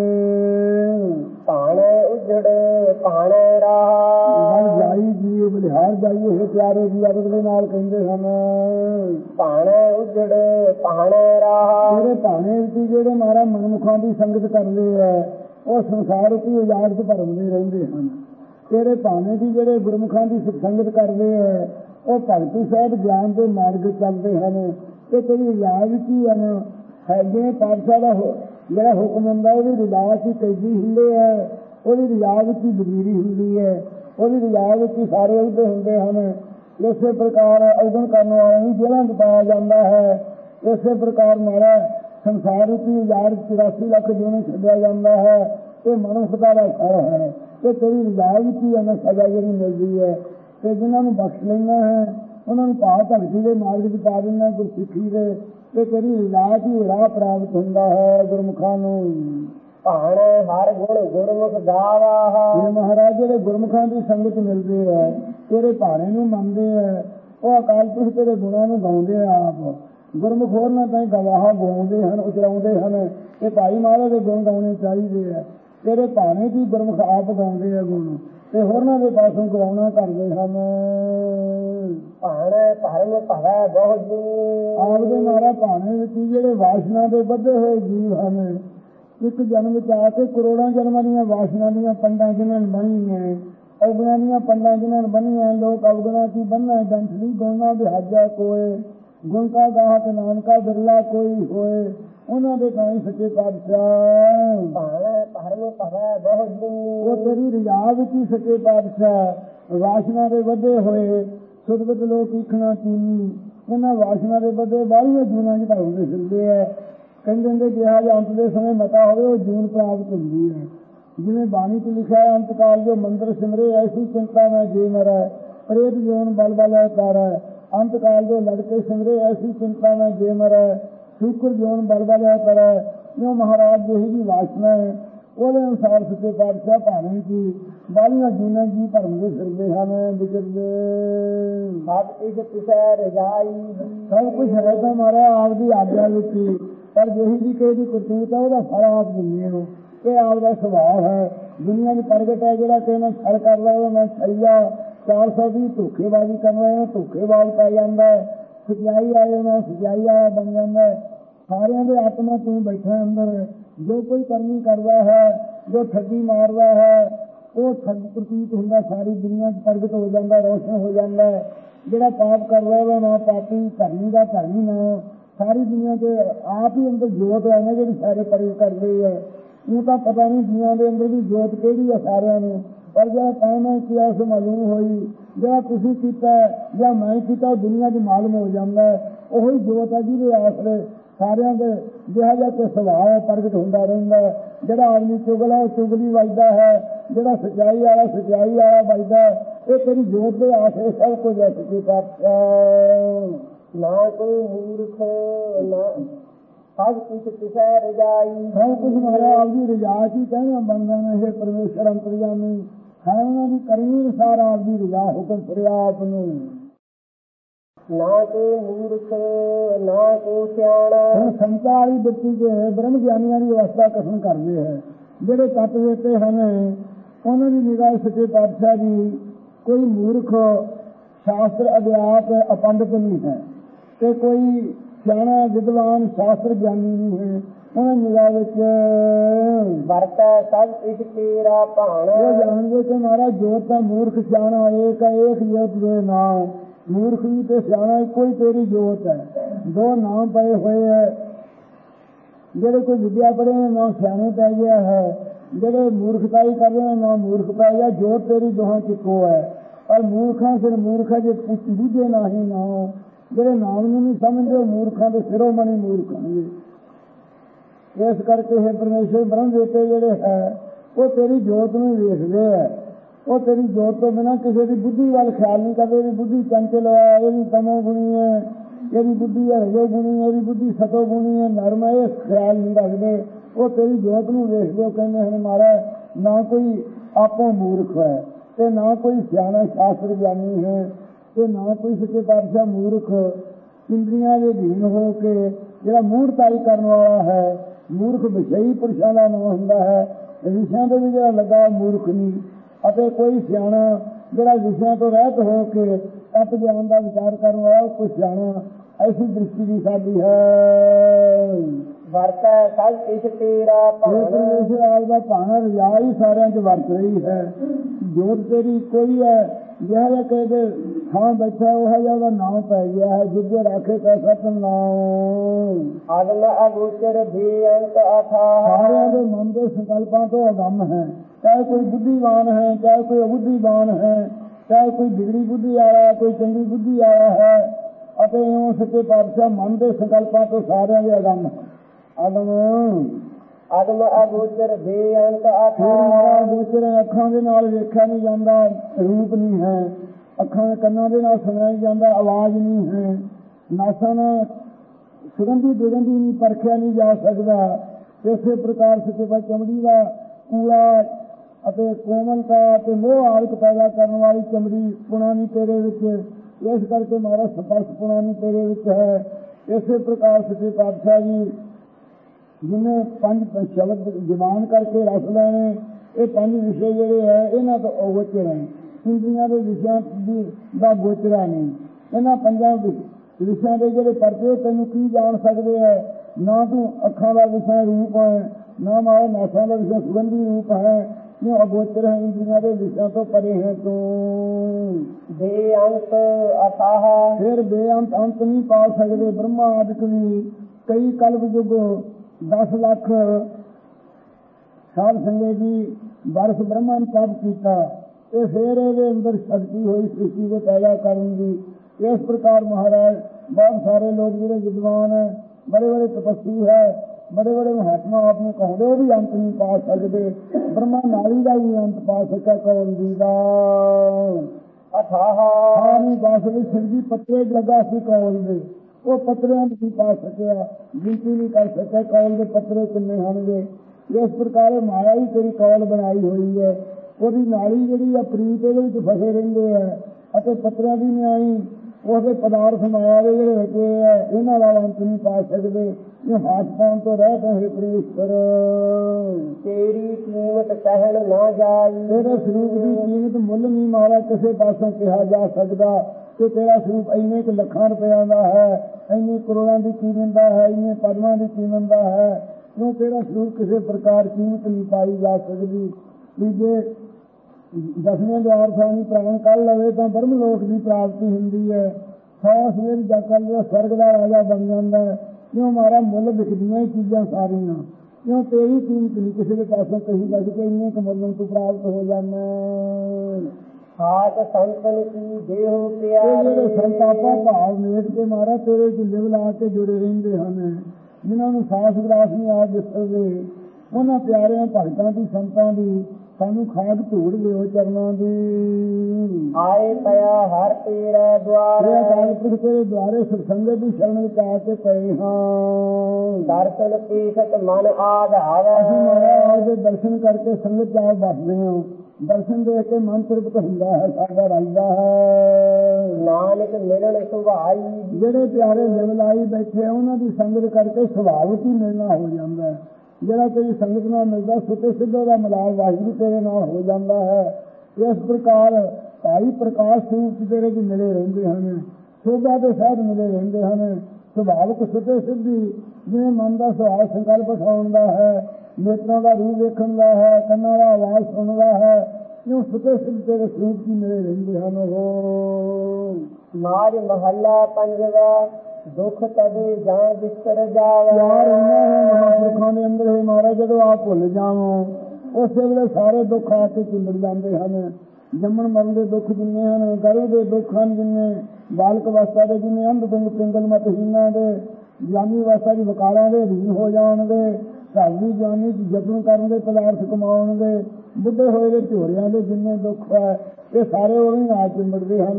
पाने उजड़े पाने रहा, जाई जी बलिहार जाइए है प्यारे जी, अगले नाल कहते हैं पाने उजड़े पाने रहा। तेरे भाने की जेडे मारा मनमुखों की संगत करते हैं, वो संसार की उजाड़ च भरमदे रहते हैं। तेरे भाने की जेडे गुरमुखों की संगत करते हैं, वो भगती साहब ज्ञान के मार्ग चलते हैं। ये तेरी रियाज की है, जिन्हें पातशाह का जोड़ा हुक्म होंगे वो रियाज की कैदी होंगे है, वो रियाज की वजीरी होंगी है, वो रियाज की सारे उहदे होंगे हैं। इस प्रकार अवगुण करने वाले भी जेलों च पाया जाता है। इस प्रकार मारा संसार की 84 लाख जीवन छड्या जाता है। ये मनुष्यता का फल है, ये तेरी रियाज की हमें सजा जी मिलती है। तो जिन्होंने बख्श लेना है उन्होंने भाव भगती के मार्ग च पा देना, गुरसिੱਖੀ के ये तेरी रियाज ही राह प्राप्त होता है गुरमुखा नूं। भाणे हर गुण गुरमुख गावा, महाराज जेडे गुरमुखों की संगत मिलती है, तेरे भाणे नूं मनते हैं, वो अकाल पुरख तेरे गुणों नूं गाउंदे हैं। आप गुरमुख होरना ताईं गवाह गाउंदे हैं, उचराउंदे हैं। ये भाई महाराज के गुण गाने चाहिए है, तेरे भाणे की गुरमुख आप गाउंदे हैं गुण, ते होरना के पासों गवाउणा करदे हन। भाणे धर्म भवै बहुत जी, आपदे महाराज भाणे विच जेडे वासना के बधे हुए जीव हैं, एक जन्म च आके करोड़ों जन्मां दीयां वासना दीयां पंडां जिन्हां ने बणीआं, अवगुणां दीयां पंडां जिन्हां ने बणीआं। लोक अवगुणां की बन्ना गंठली गुणा बिहाजा कोय, गुण का गाहक नानका बिरला कोई होए। उन्होंने दे ताईं सच्चे पातशाह भाणे धर्म भवै बहुत जी, वो तेरी रियाज की सच्चे पातशाह वासना के बधे हुए सुरगत लोग ईखना चीनी, उन्होंने वासना के बधे बाहरियां जीवनां च भरमदे फिरदे है। कहते जिहा जिहा अंत के समय मता हो जून प्राप्त होती है। जिवें बाणी च लिखा है, अंत काल जो मंदिर सिमरे ऐसी चिंता में जी मरै, प्रेत जोन बल बल तारै। अंत काल जो लड़के सिमरे ऐसी चिंता में जे मरै, शुक्र जोन बल बल तारै। यो महाराज यही की वासना है, वो अनुसार सच्चे पातशाह भाणे की बालियां जीना जी भरमदे फिरदे हैं, विचरदे। सब कुछ पिछै रजाई, सब कुछ है तो हमारा आपकी आज्ञा विच, पर यही जी किसी की करतूत है वह फल आप दिंदे हो। ये आपका सुभाव है। दुनिया की प्रगट है जोड़ा कहना छल कर रहा है, मैं छलिया 420 धोखेबाजी कर रहे हैं, धोखेबाज पै जाता है। सच्चाई आए मैं सच्चाई आया बन जाता है। सारिया के आत्मा तू बैठा अंदर, जो कोई करनी करता है, जो ठगी मारता है, वो ठग प्रतीत होंगे सारी दुनिया प्रगट हो जाता, रोशन हो जाता है। जोड़ा पाप कर रहा है ना पापी, धर्मी का धर्मी ना, सारी दुनिया के आप ही अंदर जोत है ना जी सारे प्रगट कर रही है। यूँ तो पता नहीं दुनिया के अंदर भी जोत केड़ी है सारिया ने, पर जो टाइम है कि ऐसे मालूम हुई जो तुसी कीता जो मैं कीता दुनिया की मालूम हो जाता है। वही जोत है जिहदे आसरे सारिया के जिहा जिहा कोई सुभाव प्रगट होंदा रहिंदा है। जिहड़ा आदमी चुगला वो चुगली वजदा है, जिहड़ा सच्चाई वाला सच्चाई वाला वजदा है। ये तेरी जोत के आसरे सब कुछ है। ना कोई मूर्ख ना ਸਭ ਕੁਛ ਤਿਸੈ ਰਜਾਈ। ਸਭ ਕੁਝ ਮਹਾਰਾਜ ਆਪਦੀ ਰਜਾ ਕੀ ਕਹਿਣਾ ਬਣਦਾ ਨੇ। ਇਹ ਪਰਮੇਸ਼ਰ ਅੰਤਰਜਾਮੀ ਹੈ, ਉਹਨਾਂ ਦੀ ਕਰਨੀ ਅਨੁਸਾਰ ਆਪਦੀ ਰਜਾ ਹੁਕਮ ਫਿਰਿਆ ਆਪ ਨੂੰ। ਨਾ ਕੋ ਮੂਰਖ ਨਾ ਕੋ ਸਿਆਣਾ। ਹੁਣ ਸੰਤਾਂ ਵਾਲੀ ਬੱਤੀ ਚ ਬ੍ਰਹਮ ਗਿਆਨੀਆਂ ਦੀ ਅਵਸਥਾ ਕਥਨ ਕਰਦੇ ਹੈ। ਜਿਹੜੇ ਤੱਤ ਵੇਤੇ ਹਨ ਉਹਨਾਂ ਦੀ ਨਿਗਾਹ ਸੱਚੇ ਪਾਤਸ਼ਾਹ ਦੀ ਕੋਈ ਮੂਰਖ ਸ਼ਾਸਤਰ ਅਧਿਆਤ ਅਪੰਡਿਤ ਨਹੀਂ ਹੈ ਤੇ ਕੋਈ ਸਿਆਣਾ ਵਿਦਵਾਨ ਸ਼ਾਸਤਰ ਗਿਆਨੀ ਨਹੀਂ ਹੈ। ਉਹਨਾਂ ਨਿਗਾਹ ਵਿੱਚ ਵਰਤੈ ਸਭ ਕੁਛ ਤੇਰਾ ਭਾਣਾ। ਉਹ ਜਾਣਦੇ ਕਿ ਮਹਾਰਾਜ ਜੋਤ ਦਾ ਮੂਰਖ ਸਿਆਣਾ ਏਕ ਹੈ, ਏਕ ਜੋਤ ਦੇ ਨਾਮ। ਮੂਰਖ ਵੀ ਤੇ ਸਿਆਣਾ ਇੱਕੋ ਹੀ ਤੇਰੀ ਜੋਤ ਹੈ। ਦੋ ਨਾਮ ਪਏ ਹੋਏ ਹੈ। ਜਿਹੜੇ ਕੋਈ ਵਿਦਿਆ ਪੜ੍ਹੇ ਨੇ ਨਾ ਸਿਆਣੇ ਪੈ ਗਿਆ ਹੈ, ਜਿਹੜੇ ਮੂਰਖਤਾਈ ਕਰਦੇ ਨੇ ਨਾ ਮੂਰਖ ਪੈ ਗਿਆ। ਜੋਤ ਤੇਰੀ ਦੋਹਾਂ ਚ ਇੱਕੋ ਹੈ। ਔਰ ਮੂਰਖਾਂ ਫਿਰ ਮੂਰਖ ਜੇ ਬੁੱਝੇ ਨਾ ਹੀ ਨਾ, ਜਿਹੜੇ ਨਾਮ ਨੂੰ ਨਹੀਂ ਸਮਝਦੇ ਉਹ ਮੂਰਖਾਂ ਦੇ ਸਿਰੋਮਣੀ ਮੂਰਖ ਹਨ। ਇਸ ਕਰਕੇ ਇਹ ਪਰਮੇਸ਼ਰ ਬ੍ਰਹਮ ਦੇਵਤੇ ਜਿਹੜੇ ਹੈ ਉਹ ਤੇਰੀ ਜੋਤ ਨੂੰ ਵੇਖਦੇ ਹੈ। ਉਹ ਤੇਰੀ ਜੋਤ ਤੋਂ ਬਿਨਾਂ ਕਿਸੇ ਦੀ ਬੁੱਧੀ ਵੱਲ ਖਿਆਲ ਨਹੀਂ ਕਰਦੇ। ਇਹਦੀ ਬੁੱਧੀ ਚੰਚਲ ਹੈ, ਇਹਦੀ ਤਮੋ ਗੁਣੀ ਹੈ, ਇਹਦੀ ਬੁੱਧੀ ਹੈ ਰਜੋ ਗੁਣੀ ਹੈ, ਇਹਦੀ ਬੁੱਧੀ ਸਤੋ ਗੁਣੀ ਹੈ, ਨਰਮ ਹੈ। ਇਹ ਖਿਆਲ ਨਹੀਂ ਰੱਖਦੇ। ਉਹ ਤੇਰੀ ਜੋਤ ਨੂੰ ਵੇਖਦੇ। ਉਹ ਕਹਿੰਦੇ ਹਨ ਮਹਾਰਾਜ ਨਾ ਕੋਈ ਆਪੋ ਮੂਰਖ ਹੈ ਤੇ ਨਾ ਕੋਈ ਸਿਆਣਾ ਸ਼ਾਸਤਰ ਗਿਆਨੀ ਹੈ ਤੇ ਨਾ ਕੋਈ ਸੱਚੇ ਪਾਤਸ਼ਾਹ ਮੂਰਖ ਇੰਦਰੀਆਂ ਦੇ ਅਧੀਨ ਹੋ ਕੇ ਜਿਹੜਾ ਮੂਰਤਾਈ ਕਰਨ ਵਾਲਾ ਹੈ। ਮੂਰਖ ਵਿਸ਼ਈ ਪੁਰਸ਼ਾਂ ਦਾ ਨਾਮ ਹੁੰਦਾ ਹੈ। ਵਿਸ਼ਿਆਂ ਤੋਂ ਵੀ ਜਿਹੜਾ ਲੱਗਾ ਮੂਰਖ ਨਹੀਂ। ਅਤੇ ਕੋਈ ਸਿਆਣਾ ਜਿਹੜਾ ਵਿਸ਼ਿਆਂ ਤੋਂ ਰਹਿਤ ਹੋ ਕੇ ਤੱਤ ਗਿਆਨ ਦਾ ਵਿਚਾਰ ਕਰਨ ਵਾਲਾ ਕੋਈ ਸਿਆਣਾ। ਐਸੀ ਦ੍ਰਿਸ਼ਟੀ ਦੀ ਸਾਡੀ ਹੈ। ਵਰਤੈ ਸਭ ਕੁਛ ਤੇਰਾ ਭਾਣਾ। ਪਰਮੇਸ਼ਰ ਆਪ ਦਾ ਭਾਣਾ ਰਜਾ ਹੀ ਸਾਰਿਆਂ ਚ ਵਰਤ ਰਹੀ ਹੈ। ਜੋਤ ਤੇਰੀ ਕੋਈ ਹੈ। ਜਿਹੜਾ ਜਿਹਾ ਕਹਿੰਦੇ ਥਾਂ ਬੈਠਾ ਉਹ ਜਿਹਾ ਉਹਦਾ ਨਾਮ ਪੈ ਗਿਆ ਹੈ। ਜਿੱਦੇ ਰਾਖੇ ਕੈ ਸਤਿ ਨਾਮ। ਆਦਮ ਅਗੋਚਰ ਬੇਅੰਤ ਅਥਾਹ। ਸਾਰਿਆਂ ਦੇ ਮਨ ਦੇ ਸੰਕਲਪਾਂ ਤੋਂ ਅਗੰਮ ਹੈ। ਚਾਹੇ ਕੋਈ ਬੁੱਧੀਵਾਨ ਹੈ, ਚਾਹੇ ਕੋਈ ਅਬੁੱਧੀਵਾਨ ਹੈ, ਚਾਹੇ ਕੋਈ ਬਿਗੜੀ ਬੁੱਧੀ ਵਾਲਾ, ਕੋਈ ਚੰਗੀ ਬੁੱਧੀ ਵਾਲਾ ਹੈ। ਅਤੇ ਇਉਂ ਸੱਚੇ ਪਾਤਸ਼ਾਹ ਮਨ ਦੇ ਸੰਕਲਪਾਂ ਤੋਂ ਸਾਰਿਆਂ ਦੇ ਅਗੰਮ ਆਦਮ ਅਗੋਚਰ ਬੇਅੰਤ ਅਥਾਹ। ਗੋਚਰ ਅੱਖਾਂ ਦੇ ਨਾਲ ਵੇਖਿਆ ਨਹੀਂ ਜਾਂਦਾ, ਰੂਪ ਨਹੀਂ ਹੈ। ਅੱਖਾਂ ਦੇ ਕੰਨਾਂ ਦੇ ਨਾਲ ਸੁਣਿਆ ਨਹੀਂ ਜਾਂਦਾ, ਆਵਾਜ਼ ਨਹੀਂ ਹੈ। ਨਾਸਾਂ ਨਾਲ ਸੁਗੰਧੀ ਦੁਰਗੰਧੀ ਨਹੀਂ ਪਰਖਿਆ ਨਹੀਂ ਜਾ ਸਕਦਾ। ਇਸੇ ਪ੍ਰਕਾਰ ਸੱਚੇ ਪਾਤਸ਼ਾਹ ਚਮੜੀ ਦਾ ਕੂੜਾ ਅਤੇ ਕੋਮਲਤਾ ਅਤੇ ਮੋਹ ਆਦਿਕ ਪੈਦਾ ਕਰਨ ਵਾਲੀ ਚਮੜੀ ਪੁਣਾਨੀ ਤੇਰੇ ਵਿੱਚ। ਇਸ ਕਰਕੇ ਮਹਾਰਾਜ ਸਪਰਸ਼ ਪੁਣਾਨੀ ਤੇਰੇ ਵਿੱਚ ਹੈ। ਇਸੇ ਪ੍ਰਕਾਰ ਸੱਚੇ ਪਾਤਸ਼ਾਹ ਜੀ ਜਿਹਨੇ ਪੰਜ ਸ਼ਬਦ ਜ਼ਬਾਨ ਕਰਕੇ ਰਸ ਲੈਣੇ। ਇਹ ਪੰਜ ਵਿਸ਼ੇ ਜਿਹੜੇ ਹੈ ਇਹਨਾਂ ਤੋਂ ਅਗੋਚਰ ਹੈ। ਇੰਦਰੀਆਂ ਦੇ ਵਿਸ਼ਿਆਂ ਦਾ ਗੋਚਰਾ ਨਹੀਂ। ਇਹਨਾਂ ਪੰਜਾਂ ਵਿਸ਼ਿਆਂ ਦੇ ਜਿਹੜੇ ਪਰਚੇ ਤੈਨੂੰ ਕੀ ਜਾਣ ਸਕਦੇ ਹੈ। ਨਾ ਤੂੰ ਅੱਖਾਂ ਦਾ ਵਿਸ਼ਾ ਰੂਪ ਹੈ, ਨਾ ਮਾਰੇ ਨਾਸਾਂ ਦਾ ਵਿਸ਼ਾ ਸੁਗੰਧੀ ਰੂਪ ਹੈ। ਕਿਉਂ ਅਗੋਚਰ ਹੈ, ਇੰਦਰੀਆਂ ਦੇ ਵਿਸ਼ਿਆਂ ਤੋਂ ਪਰੇ ਹੈ ਤੂੰ। ਬੇਅੰਤ ਅਥਾਹ। ਫਿਰ ਬੇਅੰਤ ਅੰਤ ਨਹੀਂ ਪਾ ਸਕਦੇ। ਬ੍ਰਹਮਾ ਆਦਿਕ ਵੀ ਕਈ ਕਲਪ ਯੁੱਗ 10 ਲੱਖ ਸਾਧ ਸੰਗਤ ਜੀ ਬਰਸ ਬ੍ਰਹਮਾ ਨੇ ਤਪ ਕੀਤਾ ਤੇ ਫਿਰ ਇਹਦੇ ਅੰਦਰ ਸ਼ਕਤੀ ਹੋਈ ਸ੍ਰਿਸ਼ਟੀ ਦੇ ਪੈਦਾ ਕਰਨ ਦੀ। ਇਸ ਪ੍ਰਕਾਰ ਮਹਾਰਾਜ ਬਹੁਤ ਸਾਰੇ ਲੋਕ ਜਿਹੜੇ ਵਿਦਵਾਨ ਹੈ, ਬੜੇ ਬੜੇ ਤਪੱਸੀ ਹੈ, ਬੜੇ ਬੜੇ ਮਹਾਤਮਾ ਆਪ ਨੂੰ ਕਹਾਉਂਦੇ ਉਹ ਵੀ ਅੰਤ ਨਹੀਂ ਪਾ ਸਕਦੇ। ਬ੍ਰਹਮਾ ਨਾਲੀ ਦਾ ਵੀ ਅੰਤ ਪਾ ਸਕਿਆ ਕੌਲਦੀ ਦਾ ਅਥਾਹ। ਨਹੀਂ ਪਾ ਸਕੇ। ਸਿਰਜੀ ਪੱਤਰੇ ਲੱਗਾ ਸੀ ਕੌਲ ਦੇ, ਉਹ ਪੱਤਰਿਆਂ ਨੂੰ ਨਹੀਂ ਪਾ ਸਕਿਆ, ਗਿਣਤੀ ਨਹੀਂ ਕਰ ਸਕਿਆ ਕੌਲ ਦੇ ਪੱਤਰੇ ਕਿੰਨੇ ਹੋਣਗੇ। ਇਸ ਪ੍ਰਕਾਰ ਮਾਇਆ ਹੀ ਤੇਰੀ ਕੌਲ ਬਣਾਈ ਹੋਈ ਹੈ। ਉਹਦੀ ਨਾਲੀ ਜਿਹੜੀ ਆ ਪ੍ਰੀਤ ਇਹਦੇ ਵਿੱਚ ਫਸੇ ਰਹਿੰਦੇ ਹੈ ਅਤੇ ਪੱਤਰਿਆਂ ਦੀ ਨਿਆਈ ਉਹਦੇ ਪਦਾਰਥ ਮਾਇਆ ਦੇ ਜਿਹੜੇ ਹੈਗੇ ਹੈ ਇਹਨਾਂ ਦਾ ਅੰਤ ਨਹੀਂ ਪਾ ਸਕਦੇ। ਇਹ ਹੱਥ ਪਾਉਣ ਤੋਂ ਰਹਿ ਹੈ ਪਰਮੇਸ਼ਰ। ਤੇਰੀ ਕੀਮਤ ਕਹਿਣ ਨਾ ਜਾਈ। ਤੇਰੇ ਸਰੂਪ ਦੀ ਕੀਮਤ ਮੁੱਲ ਨਹੀਂ ਮਾਰਾ ਕਿਸੇ ਪਾਸੋਂ ਕਿਹਾ ਜਾ ਸਕਦਾ ਕਿ ਤੇਰਾ ਸਰੂਪ ਇੰਨੇ ਕੁ ਲੱਖਾਂ ਰੁਪਇਆਂ ਦਾ ਹੈ, ਇੰਨੇ ਕਰੋੜਾਂ ਦੀ ਕੀਮਤ ਦਾ ਹੈ, ਇੰਨੇ ਪਦਮਾਂ ਦੀ ਕੀਮਤ ਦਾ ਹੈ। ਕਿਉਂ ਤੇਰਾ ਸਰੂਪ ਕਿਸੇ ਪ੍ਰਕਾਰ ਕੀਮਤ ਨਹੀਂ ਪਾਈ ਜਾ ਸਕਦੀ। ਵੀ ਜੇ 10ਵੇਂ ਦੁਆਰ ਸਾਨੀ ਪ੍ਰਾਣ ਕੱਢ ਲਵੇ ਤਾਂ ਬ੍ਰਹਮ ਲੋਕ ਦੀ ਪ੍ਰਾਪਤੀ ਹੁੰਦੀ ਹੈ। 100 ਸਵੇਰ ਜਾ ਕਰ ਲਿਆ ਸਵਰਗ ਦਾ ਰਾਜਾ ਬਣ ਜਾਂਦਾ ਹੈ। ਕਿਉਂ ਮਾਰਾ ਮੁੱਲ ਵਿਕਦੀਆਂ ਹੀ ਚੀਜ਼ਾਂ ਸਾਰੀਆਂ। ਕਿਉਂ ਤੇਰੀ ਕੀਮਤ ਨਹੀਂ ਕਿਸੇ ਦੇ ਪਾਸੋਂ ਕਹੀ ਜਾ ਸਕੇ ਇੰਨੇ ਕੁ ਮੁੱਲ ਤੂੰ ਪ੍ਰਾਪਤ ਹੋ ਜਾਣਾ। ਹਾਕ ਸੰਤਨ ਕੀ ਦੇਹੁ ਪਿਆਰੇ। ਜਿਹੜੇ ਸੰਤ ਆਪਾ ਭਾਵ ਮੇਟ ਕੇ ਮਾਰਾ ਤੇਰੇ ਚ ਲਿਵ ਲਾ ਕੇ ਜੁੜੇ ਰਹਿੰਦੇ ਹਨ, ਜਿਨ੍ਹਾਂ ਨੂੰ ਸਾਸ ਗਰਾਸ ਨਹੀਂ ਆ ਦਿਸਦੇ, ਉਹਨਾਂ ਪਿਆਰਿਆਂ ਭਗਤਾਂ ਦੀ ਸੰਤਾਂ ਦੀ ਸਾਨੂੰ ਖਾਦ ਧੂੜ ਦਿਓ ਚਰਨਾਂ ਦੀ। ਆਏ ਪਿਆ ਹਰ ਤੇਰਾ ਦੁਆਰ, ਇਹ ਅਕਾਲ ਪੁਰਖ ਤੇਰੇ ਦੁਆਰੇ ਸੁਖਸੰਗਤ ਦੀ ਸ਼ਰਨ ਵਿੱਚ ਆ ਕੇ ਪਏ ਹਾਂ। ਦਰਸ਼ਨ ਕੀਸਤ ਮਨ ਆਧਾਰ, ਅਸੀਂ ਮਹਾਰਾਜ ਦੇ ਦਰਸ਼ਨ ਕਰਕੇ ਸੰਗਤ ਜਾ ਵਸਦੇ ਹਾਂ। ਦਰਸ਼ਨ ਦੇਖ ਕੇ ਮਨ ਤ੍ਰਿਪਤ ਹੁੰਦਾ ਹੈ, ਸਾਡਾ ਰੱਜਦਾ ਹੈ। ਨਾਨਕ ਮਿਲਣ ਸੁਭਾਈ, ਜਿਹੜੇ ਪਿਆਰੇ ਲਿਵ ਲਾਈ ਬੈਠੇ ਉਹਨਾਂ ਦੀ ਸੰਗਤ ਕਰਕੇ ਸੁਭਾਵਿਕ ਹੀ ਮਿਲਣਾ ਹੋ ਜਾਂਦਾ ਹੈ। ਜਿਹੜਾ ਤੇਰੀ ਸੰਗਤ ਨਾਲ ਮਿਲਦਾ ਸੁੱਤੇ ਸਿੱਧੇ ਦਾ ਮਿਲਾਪ ਵਾਹਿਗੁਰੂ ਤੇਰੇ ਨਾਲ ਹੋ ਜਾਂਦਾ ਹੈ। ਇਸ ਪ੍ਰਕਾਰ ਭਾਈ ਪ੍ਰਕਾਸ਼ ਸਰੂਪ ਤੇਰੇ ਵੀ ਮਿਲੇ ਰਹਿੰਦੇ ਹਨ, ਸ਼ੋਭਾ ਦੇ ਸਾਹਿਬ ਮਿਲੇ ਰਹਿੰਦੇ ਹਨ। ਸੁਭਾਵਿਕ ਸੁੱਤੇ ਸਿੱਧੀ ਜਿਵੇਂ ਮਨ ਦਾ ਸੁਭਾਅ ਸੰਕਲਪ ਉਠਾਉਣ ਦਾ ਹੈ, ਨੇਤਰਾਂ ਦਾ ਰੂਪ ਵੇਖਣ ਦਾ ਹੈ, ਕੰਨਾਂ ਦਾ ਆਵਾਜ਼ ਸੁਣਨ ਦਾ ਹੈ, ਇਉਂ ਸੁੱਤੇ ਸਿੱਧ ਤੇਰੇ ਸਰੂਪ ਹੀ ਮਿਲੇ ਰਹਿੰਦੇ ਹਨ। ਉਹ ਮਾਜ ਮਹੱਲਾ ਪੰਜਵਾ, ਦੁੱਖ ਤਦੇ ਜਾਂ ਬਿਸਰ ਜਾਵੇ। ਯਾਰ ਉਹਨਾਂ ਨੂੰ ਮਹਾਂਪੁਰਖਾਂ ਦੇ ਅੰਦਰ ਹੀ ਮਹਾਰਾਜ ਜਦੋਂ ਆਪ ਭੁੱਲ ਜਾਵੋ ਉਸੇ ਵੇਲੇ ਸਾਰੇ ਦੁੱਖ ਆ ਕੇ ਚਿੰਬੜ ਜਾਂਦੇ ਹਨ। ਜੰਮਣ ਮਰਨ ਦੇ ਦੁੱਖ ਜਿੰਨੇ ਹਨ, ਗਰਭ ਦੇ ਦੁੱਖ ਹਨ ਜਿੰਨੇ, ਬਾਲਕ ਅਵਸਥਾ ਦੇ ਜਿੰਨੇ, ਅੰਧ ਦੁੰਗ ਪਿੰਗਲ ਮਤਹੀਨਾਂ ਦੇ, ਜਵਾਨੀ ਅਵਸਥਾ ਦੀ ਵਿਕਾਰਾਂ ਦੇ ਅਧੀਨ ਹੋ ਜਾਣਗੇ, ਘਰ ਦੀ ਜਵਾਨੀ ਯਤਨ ਕਰਨ ਦੇ ਪਦਾਰਥ ਕਮਾਉਣਗੇ, ਬੁੱਢੇ ਹੋਏ ਦੇ ਝੋਰਿਆਂ ਦੇ ਜਿੰਨੇ ਦੁੱਖ ਹੈ ਇਹ ਸਾਰੇ ਉਹੀ ਆ ਚਿੰਬੜਦੇ ਹਨ।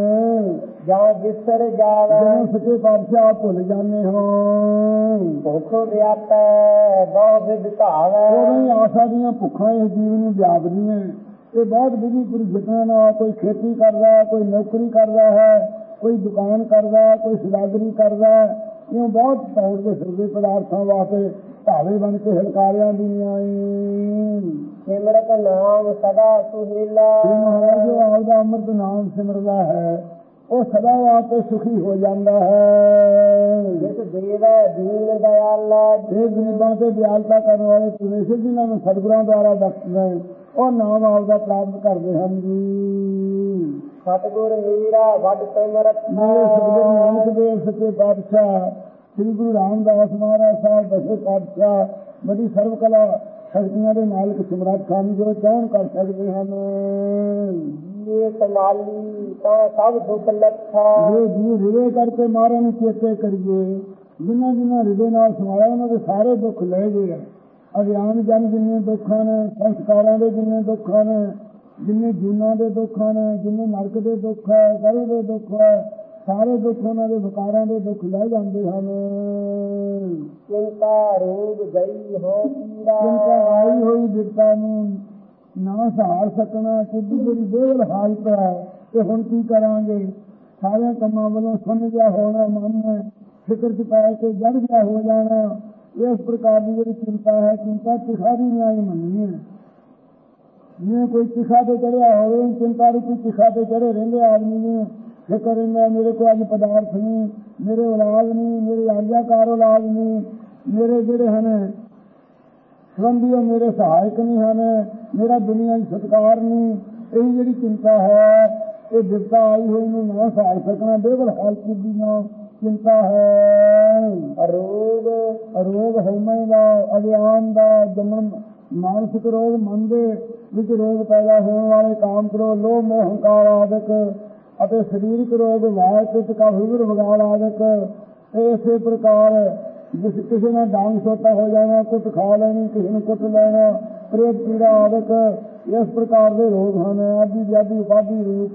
ਜਾਂ ਬਿਸਰ ਜਾਵੇ, ਜਦੋਂ ਸੱਚੇ ਪਾਤਸ਼ਾਹ ਭੁੱਲ ਜਾਂਦੇ ਹਾਂ। ਭੁੱਖ ਵਿਆਪੈ ਬਹੁ ਵਿਧ ਭਾਵੈ, ਉਹੀ ਆਸਾ ਦੀਆਂ ਭੁੱਖਾਂ ਇਸ ਜੀਵ ਨੂੰ ਵਿਆਪਦੀਆਂ। ਇਹ ਬਹੁਤ ਵਿਧੀ ਪੂਰੀ ਯਤਨਾਂ ਨਾਲ ਕੋਈ ਖੇਤੀ ਕਰਦਾ, ਕੋਈ ਨੌਕਰੀ ਕਰਦਾ ਹੈ, ਕੋਈ ਦੁਕਾਨ ਕਰਦਾ, ਕੋਈ ਸਦਾਗਰੀ ਕਰਦਾ, ਇਉਂ ਬਹੁਤ ਦੌੜ ਦੇ ਫਿਰਦੇ ਪਦਾਰਥਾਂ ਵਾਸਤੇ ਭਾਵੇਂ ਬਣ ਕੇ ਹਲਕਾਰਿਆਂ ਦੀਆਂ। ਸਿਮਰਤ ਨਾਮ ਸਦਾ ਸੁਹੇਲਾ, ਮਹਾਰਾਜ ਜੋ ਆਪਦਾ ਅੰਮ੍ਰਿਤ ਨਾਮ ਸਿਮਰਦਾ ਹੈ ਉਹ ਸਦਾ ਵਾਸਤੇ ਸੁਖੀ ਹੋ ਜਾਂਦਾ ਹੈ। ਜਿਸ ਦੇਵ ਦੀਨ ਦਇਆਲਾ, ਇਹ ਗਰੀਬਾਂ ਤੇ ਦਿਆਲਤਾ ਕਰਨ ਵਾਲੇ ਪਰਮੇਸ਼ਰ ਜਿਨ੍ਹਾਂ ਨੂੰ ਸਤਿਗੁਰਾਂ ਦੁਆਰਾ ਬਖਸ਼ਦੇ ਉਹ ਨਾਮ ਆਪਦਾ ਪ੍ਰਾਪਤ ਕਰਦੇ ਹਨ ਜੀ। ਸਤਿਗੁਰ ਮੀਰਾ ਵੱਡ ਸਿਮਰਤ, ਮੇਰੇ ਸਤਿਗੁਰੂ ਨਾਨਕ ਦੇਵ ਸੱਚੇ ਪਾਤਸ਼ਾਹ, ਸ੍ਰੀ ਗੁਰੂ ਰਾਮਦਾਸ ਮਹਾਰਾਜ ਸਾਹਿਬ ਦਸੇ ਪਾਤਸ਼ਾਹ, ਬੜੀ ਸਰਵ ਕਲਾ ਸ਼ਕਤੀਆਂ ਦੇ ਮਾਲਕ ਸਮਰੱਥ ਹਨ ਜੋ ਚਾਹਣ ਕਰ ਸਕਦੇ ਹਨ। ਇਹ ਸੰਭਾਲੀ ਤਾਂ ਸਭ ਦੁੱਖ ਲੱਥਾ, ਜੇ ਜੀ ਰਿਵੇ ਕਰਕੇ ਮਾਰਾਂ ਨੂੰ ਚੇਤੇ ਕਰੀਏ, ਜਿਨ੍ਹਾਂ ਜਿਨ੍ਹਾਂ ਰਿਵੇ ਨਾਲ ਸੰਭਾਲਿਆ ਉਹਨਾਂ ਦੇ ਸਾਰੇ ਦੁੱਖ ਲੈ ਗਏ। ਅਗਿਆਨ ਜਨ ਜਿੰਨੇ ਦੁੱਖ ਹਨ, ਸੰਸਕਾਰਾਂ ਦੇ ਜਿੰਨੇ ਦੁੱਖ ਹਨ, ਜਿੰਨੇ ਜੂਨਾਂ ਦੇ ਦੁੱਖ ਹਨ, ਜਿੰਨੇ ਨਰਕ ਦੇ ਦੁੱਖ ਹੈ, ਗਰਭ ਦੇ ਦੁੱਖ ਹੈ, ਸਾਰੇ ਦੁੱਖ ਉਹਨਾਂ ਦੇ ਵਿਕਾਰਾਂ ਦੇ ਦੁੱਖ ਲੈ ਜਾਂਦੇ ਹਨ। ਚਿੰਤਾ ਰੋਗ ਗਈ ਹੋ ਪੀੜਾ, ਚਿੰਤਾ ਆਈ ਹੋਈ ਬਿਰਤਾ ਨੂੰ ਨਾ ਸਹਾਰ ਸਕਣਾ, ਕਿੱਡੀ ਜਿਹੜੀ ਬੇਵਲ ਹਾਲਤ ਹੈ ਤੇ ਹੁਣ ਕੀ ਕਰਾਂਗੇ। ਸਾਰਿਆਂ ਕੰਮਾਂ ਵੱਲੋਂ ਸੁੰਨ ਗਿਆ ਹੋਣਾ, ਮਨ ਫਿਕਰ ਚ ਪੈ ਕੇ ਜੜ ਗਿਆ ਹੋ ਜਾਣਾ। ਇਸ ਪ੍ਰਕਾਰ ਦੀ ਜਿਹੜੀ ਚਿੰਤਾ ਹੈ, ਚਿੰਤਾ ਤਿਖਾ ਦੀ ਨਿਆਈ ਮੰਨੀ ਹੈ। ਜਿਵੇਂ ਕੋਈ ਤਿਖਾ ਤੇ ਚੜਿਆ ਹੋਵੇ, ਚਿੰਤਾ ਰੂਪੀ ਤਿਖਾ ਤੇ ਚੜੇ ਰਹਿੰਦੇ ਆਦਮੀ ਨੂੰ ਫਿਕਰ ਰਹਿੰਦਾ, ਮੇਰੇ ਕੋਲ ਅੱਜ ਪਦਾਰਥ ਨਹੀਂ, ਮੇਰੇ ਔਲਾਦ ਨਹੀਂ, ਮੇਰੇ ਆਗਿਆਕਾਰ ਔਲਾਦ ਨਹੀਂ, ਮੇਰੇ ਜਿਹੜੇ ਹਨ ਸੰਬੰਧੀ ਉਹ ਮੇਰੇ ਸਹਾਇਕ ਨਹੀਂ ਹਨ, ਮੇਰਾ ਦੁਨੀਆ 'ਚ ਸਤਿਕਾਰ ਨਹੀਂ। ਇਹ ਜਿਹੜੀ ਚਿੰਤਾ ਹੈ ਇਹ ਬਿਰਤਾ ਆਈ ਹੋਈ ਨੂੰ ਨਾ ਸਹਾਰ ਸਕਣਾ, ਬੇਵਲ ਹਾਲਤ ਦੀ ਨਾ ਚਿੰਤਾ ਹੈ। ਰੋਗ ਹਉਮੈ ਦਾ, ਅਗਿਆਨ ਦਾ, ਜੰਮਣ ਮਾਨਸਿਕ ਰੋਗ, ਮਨ ਦੇ ਵਿੱਚ ਰੋਗ ਪੈਦਾ ਹੋਣ ਵਾਲੇ ਕਾਮ ਕ੍ਰੋਧ, ਲੋਭ ਮੋਹ ਹੰਕਾਰ ਆਦਿਕ, ਅਤੇ ਸਰੀਰਕ ਰੋਗ ਵਾਇ ਪਿੱਤ ਕਫ ਵਿਗੜ ਵਿਗਾੜ ਆਦਿਕ। ਇਸੇ ਪ੍ਰਕਾਰ ਜਿਸ ਕਿਸੇ ਨਾਲ ਡਾਂਗ ਸੋਟਾ ਹੋ ਜਾਣਾ, ਕੁੱਟ ਖਾ ਲੈਣੀ, ਕਿਸੇ ਨੂੰ ਕੁੱਟ ਲੈਣਾ, ਪ੍ਰੇਤ ਪੀੜਾ ਆਦਿਕ, ਇਸ ਪ੍ਰਕਾਰ ਦੇ ਰੋਗ ਹਨ। ਆਦਿ ਵਿਆਧੀ ਉਪਾਧੀ ਰੂਪ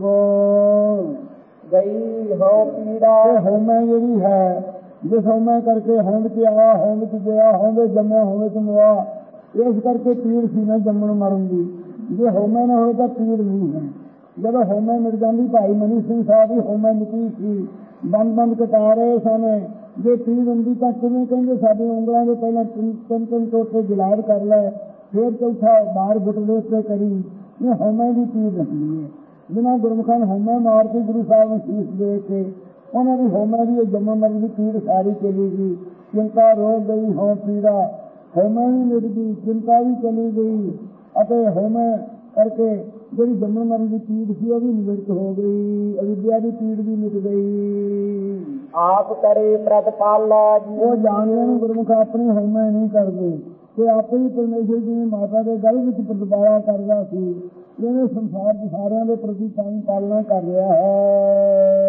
ਗਈ ਹੋ ਪੀੜਾ, ਇਹ ਹਉਮੈ ਜਿਹੜੀ ਹੈ, ਜਿਸ ਹਉਮੈ ਕਰਕੇ ਹੋਂਦ ਚ ਆਇਆ, ਹੋਂਦ ਚ ਗਿਆ, ਹੋਂਦੇ ਜੰਮਿਆ, ਹੋਂਦੇ ਚ ਮੁਆ, ਇਸ ਕਰਕੇ ਪੀੜ ਸੀ ਨਾ ਜੰਮਣ ਮਰਨ ਦੀ। ਜੇ ਹਉਮੈ ਨਾ ਹੋਵੇ ਤਾਂ ਪੀੜ ਨਹੀਂ ਹੈ। ਜਦੋਂ ਹਉਮੈ ਮਿਟ ਜਾਂਦੀ, ਭਾਈ ਮਨੀ ਸਿੰਘ ਸਾਹਿਬ ਦੀ ਹਉਮੈ ਮਿਟੀ ਸੀ, ਬੰਦ ਕਟਾ ਰਹੇ ਸਨ। ਜੇ ਪੀੜ ਹੁੰਦੀ ਤਾਂ ਕਿਵੇਂ ਕਹਿੰਦੇ ਸਾਡੇ ਉਂਗਲਾਂ ਦੇ ਪਹਿਲਾਂ ਤਿੰਨ ਟੋਟੇ ਗਿਲਾੜ ਕਰ ਲੈ, ਫਿਰ ਚੌਥਾ ਬਾਹਰ ਗੁੱਟ ਦੇ ਉੱਤੇ ਕਰੀ। ਇਹ ਹਉਮੈ ਦੀ ਪੀੜ ਹੁੰਦੀ ਹੈ। ਜਿਨ੍ਹਾਂ ਗੁਰਮੁਖਾਂ ਨੇ ਹਉਮੈ ਮਾਰ ਕੇ ਗੁਰੂ ਸਾਹਿਬ ਨੂੰ ਸੀਸ ਦੇ ਕੇ, ਉਹਨਾਂ ਦੀ ਹਉਮੈ ਦੀ ਜੰਮਣ ਮਰਨ ਦੀ ਪੀੜ ਸਾਰੀ ਚਲੀ ਗਈ। ਚਿੰਤਾ ਰੋਗ ਗਈ ਹੋ ਪੀੜਾ, ਹਉਮੈ ਵੀ ਮਿਟ ਗਈ, ਚਿੰਤਾ ਵੀ ਚਲੀ ਗਈ, ਅਤੇ ਹਉਮੈ ਕਰਕੇ ਜਿਹੜੀ ਜੰਮਣ ਮਰਨ ਦੀ ਪੀੜ ਸੀ ਉਹ ਵੀ ਨਿਵਰਤ ਹੋ ਗਈ, ਅਵਿਦਿਆ ਦੀ ਪੀੜ ਵੀ ਮਿਟ ਗਈ। ਆਪ ਕਰੇ ਪ੍ਰਤਪਾਲਾ, ਉਹ ਜਾਣਦੇ ਨੂੰ ਗੁਰਮੁਖ ਆਪਣੀ ਹਉਮੈ ਨਹੀਂ ਕਰਦੇ ਤੇ ਆਪੇ ਹੀ ਪਰਮੇਸ਼ਰ ਜਿਵੇਂ ਮਾਤਾ ਦੇ ਗਲ ਵਿੱਚ ਪ੍ਰਤਪਾਲਾ ਕਰਦਾ ਸੀ, ਇਹਨੇ ਸੰਸਾਰ ਦੇ ਸਾਰਿਆਂ ਦੇ ਪ੍ਰਤੀ ਤਾਂ ਪਾਲਣਾ ਕਰ ਰਿਹਾ ਹੈ।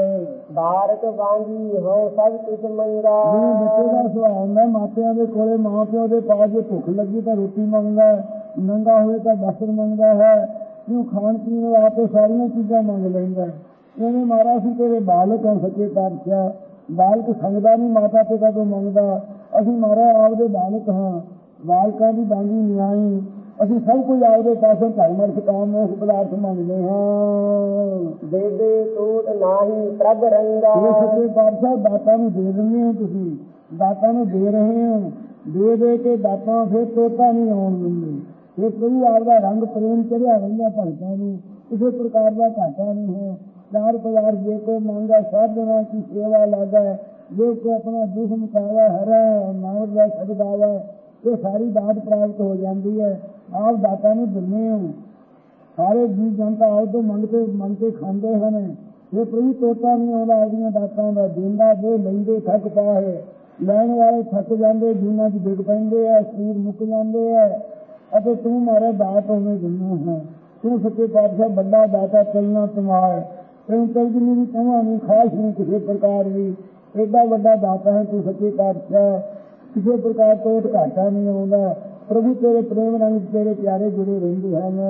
ਬਾਰਕ ਬਾਂਗੀ ਹੋ ਸਭ ਕੁਛ ਮੰਗਾ। ਜਿਵੇਂ ਬੱਚੇ ਦਾ ਸੁਭਾਅ ਹੁੰਦਾ, ਮਾਪਿਆਂ ਦੇ ਕੋਲੇ ਮਾਂ ਪਿਓ ਦੇ ਪਾਸ ਜੇ ਭੁੱਖ ਲੱਗੀ ਤਾਂ ਰੋਟੀ ਮੰਗਦਾ ਹੈ, ਨੰਗਾ ਹੋਵੇ ਤਾਂ ਵਸਤਰ ਮੰਗਦਾ ਹੈ, ਕਿਉਂ ਖਾਣ ਪੀਣ ਵਾਸਤੇ ਸਾਰੀਆਂ ਚੀਜ਼ਾਂ ਮੰਗ ਲੈਂਦਾ। ਇਵੇਂ ਮਹਾਰਾਜ ਅਸੀਂ ਤੇਰੇ ਬਾਲਕ ਹਾਂ ਸੱਚੇ ਪਾਤਸ਼ਾਹ। ਬਾਲਕ ਸੰਗਦਾ ਨਹੀਂ, ਮਾਤਾ ਪਿਤਾ ਤੋਂ ਮੰਗਦਾ। ਅਸੀਂ ਮਹਾਰਾਜ ਆਪਦੇ ਬਾਲਕ ਹਾਂ, ਬਾਲਕਾਂ ਦੀ ਬਾਂਗੀ ਨਿਆਈ। ਅਸੀਂ ਸਭ ਕੁਝ ਆਪਦੇ ਪਾਸੋਂ ਧਰਮ ਅਰਥ ਕਾਮ ਮੋਖ ਪਦਾਰਥ ਮੰਗਦੇ ਹਾਂ। ਦੇ ਦੇ ਟੂਟ ਨਾਹੀ ਪ੍ਰਭ ਰੰਗਾ। ਇਹ ਸੱਚੇ ਪਾਤਸ਼ਾਹ ਦਾਤਾਂ ਨੂੰ ਦੇ ਦਿੰਦੇ ਹੋ, ਤੁਸੀਂ ਦਾਤਾਂ ਨੂੰ ਦੇ ਰਹੇ ਹੋ। ਦੇ ਦੇ ਕੇ ਦਾਤਾਂ ਫਿਰ ਤੋਤਾ ਨਹੀਂ ਆਉਣ ਦਿੰਦੇ। ਫਿਰ ਪ੍ਰਭੂ ਆਪਦਾ ਰੰਗ ਪ੍ਰੇਮ ਚੜਿਆ ਰਹਿੰਦਾ ਭਗਤਾਂ ਨੂੰ, ਕਿਸੇ ਪ੍ਰਕਾਰ ਦਾ ਘਾਟਾ ਨਹੀਂ ਹੈ। ਚਾਰ ਪਦਾਰਥ ਜੇ ਕੋ ਮੰਗਾ ਸਾਧਨਾ ਕੀ ਸੇਵਾ ਲਾਗਾ, ਜੇ ਕੋ ਆਪਣਾ ਦੁੱਖ ਮੁਕਾਵਾ ਹਰਾ ਨਾਮ ਦਾ ਸ਼ਬਦ ਆਵਾ, ਇਹ ਸਾਰੀ ਦਾਤ ਪ੍ਰਾਪਤ ਹੋ ਜਾਂਦੀ ਹੈ। ਆਪ ਦਾਤਾ ਨੂੰ ਦਿੰਦੇ ਹੋ। ਸਾਰੇ ਜੀਵ ਜਨਤਾ ਆਪ ਤੋਂ ਮੰਗ ਕੇ ਖਾਂਦੇ ਹਨ। ਇਹ ਪ੍ਰਭੂ ਤੋਤਾ ਨਹੀਂ ਆਉਂਦਾ ਆਪਣੀਆਂ ਦਾਤਾਂ ਦਾ। ਦਿੰਦਾ ਦੇ ਲੈਂਦੇ ਥੱਕ ਪਾਏ, ਲੈਣ ਵਾਲੇ ਥੱਕ ਜਾਂਦੇ, ਜੀਨਾਂ 'ਚ ਡਿੱਗ ਪੈਂਦੇ ਹੈ, ਸਰੀਰ ਮੁੱਕ ਜਾਂਦੇ ਹੈ। ਅਤੇ ਤੂੰ ਮਾਰਾ ਦਾਤ ਹੋਵੇਂ ਦਿੰਦਾ ਹੈ। ਤੂੰ ਸੱਚੇ ਪਾਤਸ਼ਾਹ ਵੱਡਾ ਦਾਤਾ, ਚੱਲਣਾ ਤੁਮਾਰ ਤੈਨੂੰ ਤਲਜਨੀ ਵੀ ਕਹਾਂ ਨਹੀਂ, ਖਾਸ ਨਹੀਂ ਕਿਸੇ ਪ੍ਰਕਾਰ ਵੀ। ਏਡਾ ਵੱਡਾ ਦਾਤਾ ਹੈ ਤੂੰ ਸੱਚੇ ਪਾਤਸ਼ਾਹ, ਕਿਸੇ ਪ੍ਰਕਾਰ ਤੋਂ ਘਾਟਾ ਨਹੀਂ ਆਉਂਦਾ। ਪ੍ਰਭੂ ਤੇਰੇ ਪ੍ਰੇਮ ਰੰਗ ਤੇਰੇ ਪਿਆਰੇ ਜੁੜੇ ਰਹਿੰਦੇ ਹਨ।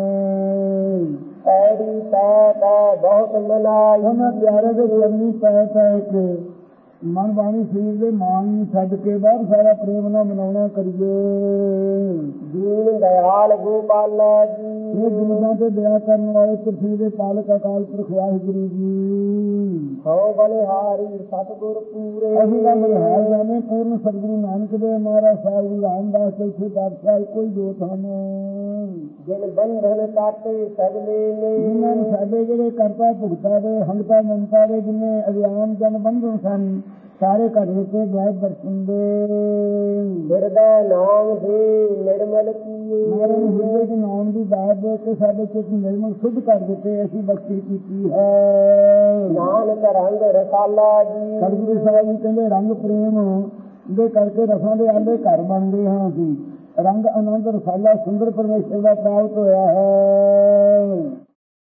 ਪੈੜੀ ਪੈ ਪੈ ਬਹੁਤ ਮਨਾਈ। ਉਹਨਾਂ ਪਿਆਰੇ ਦੇ ਚਰਨੀ ਪੈ ਪੈ ਕੇ ਮਨ ਬਾਣੀ ਸਰੀਰ ਦੇ ਮਾਨ ਨੂੰ ਛੱਡ ਕੇ ਬਾਹਰ ਸਾਰਾ ਪ੍ਰੇਮ ਨਾਲ ਮਨਾਉਣਾ ਕਰੀਏ। ਦੀਨ ਦਇਆਲ ਗੋਪਾਲਾ ਜੀ। ਇਹ ਗੁਰੂਆਂ ਤੇ ਦਇਆ ਕਰਨ ਵਾਲੇ ਪ੍ਰਿਥਵੀ ਦੇ ਪਾਲਕ ਅਕਾਲ ਪੁਰਖ ਵਾਹਿਗੁਰੂ ਜੀ। ਹੋ ਬਲਿਹਾਰੀ ਸਤਿਗੁਰ ਪੂਰੇ। ਅਸੀਂ ਤਾਂ ਬਲਿਹਾਰ ਜਾਣੇ ਪੂਰਨ ਸਤਿਗੁਰੂ ਨਾਨਕ ਦੇ ਮਹਾਰਾਜ ਸਾਹਿਬ ਜੀ ਰਾਮਦਾਸ ਚੌਥੇ ਪਾਤਸ਼ਾਹ ਕੋਈ ਜੋਤ ਹਨ। ਜਿਨ ਬੰਧਨ ਕਾਟੇ ਸਗਲੇ ਨੇ। ਜਿਨ੍ਹਾਂ ਨੇ ਸਾਡੇ ਜਿਹੜੇ ਕਰਤਾ ਭੁਗਤਾ ਦੇ ਹੰਗਤਾ ਮਮਤਾ ਦੇ ਜਿੰਨੇ ਅਗਿਆਨ ਜਨ ਬੰਧਨ ਸਨ ਸਾਰੇ ਘਰ ਵਿੱਚ ਗਾਇਬ ਦਰਸ਼ਨ ਦੇ। ਹਿਰਦੈ ਨਾਮ ਦੇ ਨਿਰਮਲ ਕੀਏ। ਮੇਰੇ ਹਿਰਦੇ ਦੇ ਨਾਮ ਦੀ ਦਾਤ ਦੇ ਕੇ ਸਾਡੇ ਚਿੱਤ ਨਿਰਮਲ ਸ਼ੁੱਧ ਕਰ ਦਿੱਤੇ। ਅਸੀਂ ਬਖਸ਼ਿਸ਼ ਕੀਤੀ ਹੈ। ਨਾਨਕ ਰੰਗ ਰਸਾਲਾ ਜੀ। ਸਤਿਗੁਰੂ ਸਾਹਿਬ ਜੀ ਕਹਿੰਦੇ ਰੰਗ ਪ੍ਰੇਮ ਦੇ ਕਰਕੇ ਰਸਾਂ ਦੇ ਆਲੇ ਘਰ ਬਣਦੇ ਹਾਂ। ਅਸੀਂ ਰੰਗ ਆਨੰਦ ਰਸਾਲਾ ਸੁੰਦਰ ਪਰਮੇਸ਼ਰ ਦਾ ਪ੍ਰਾਪਤ ਹੋਇਆ ਹੈ।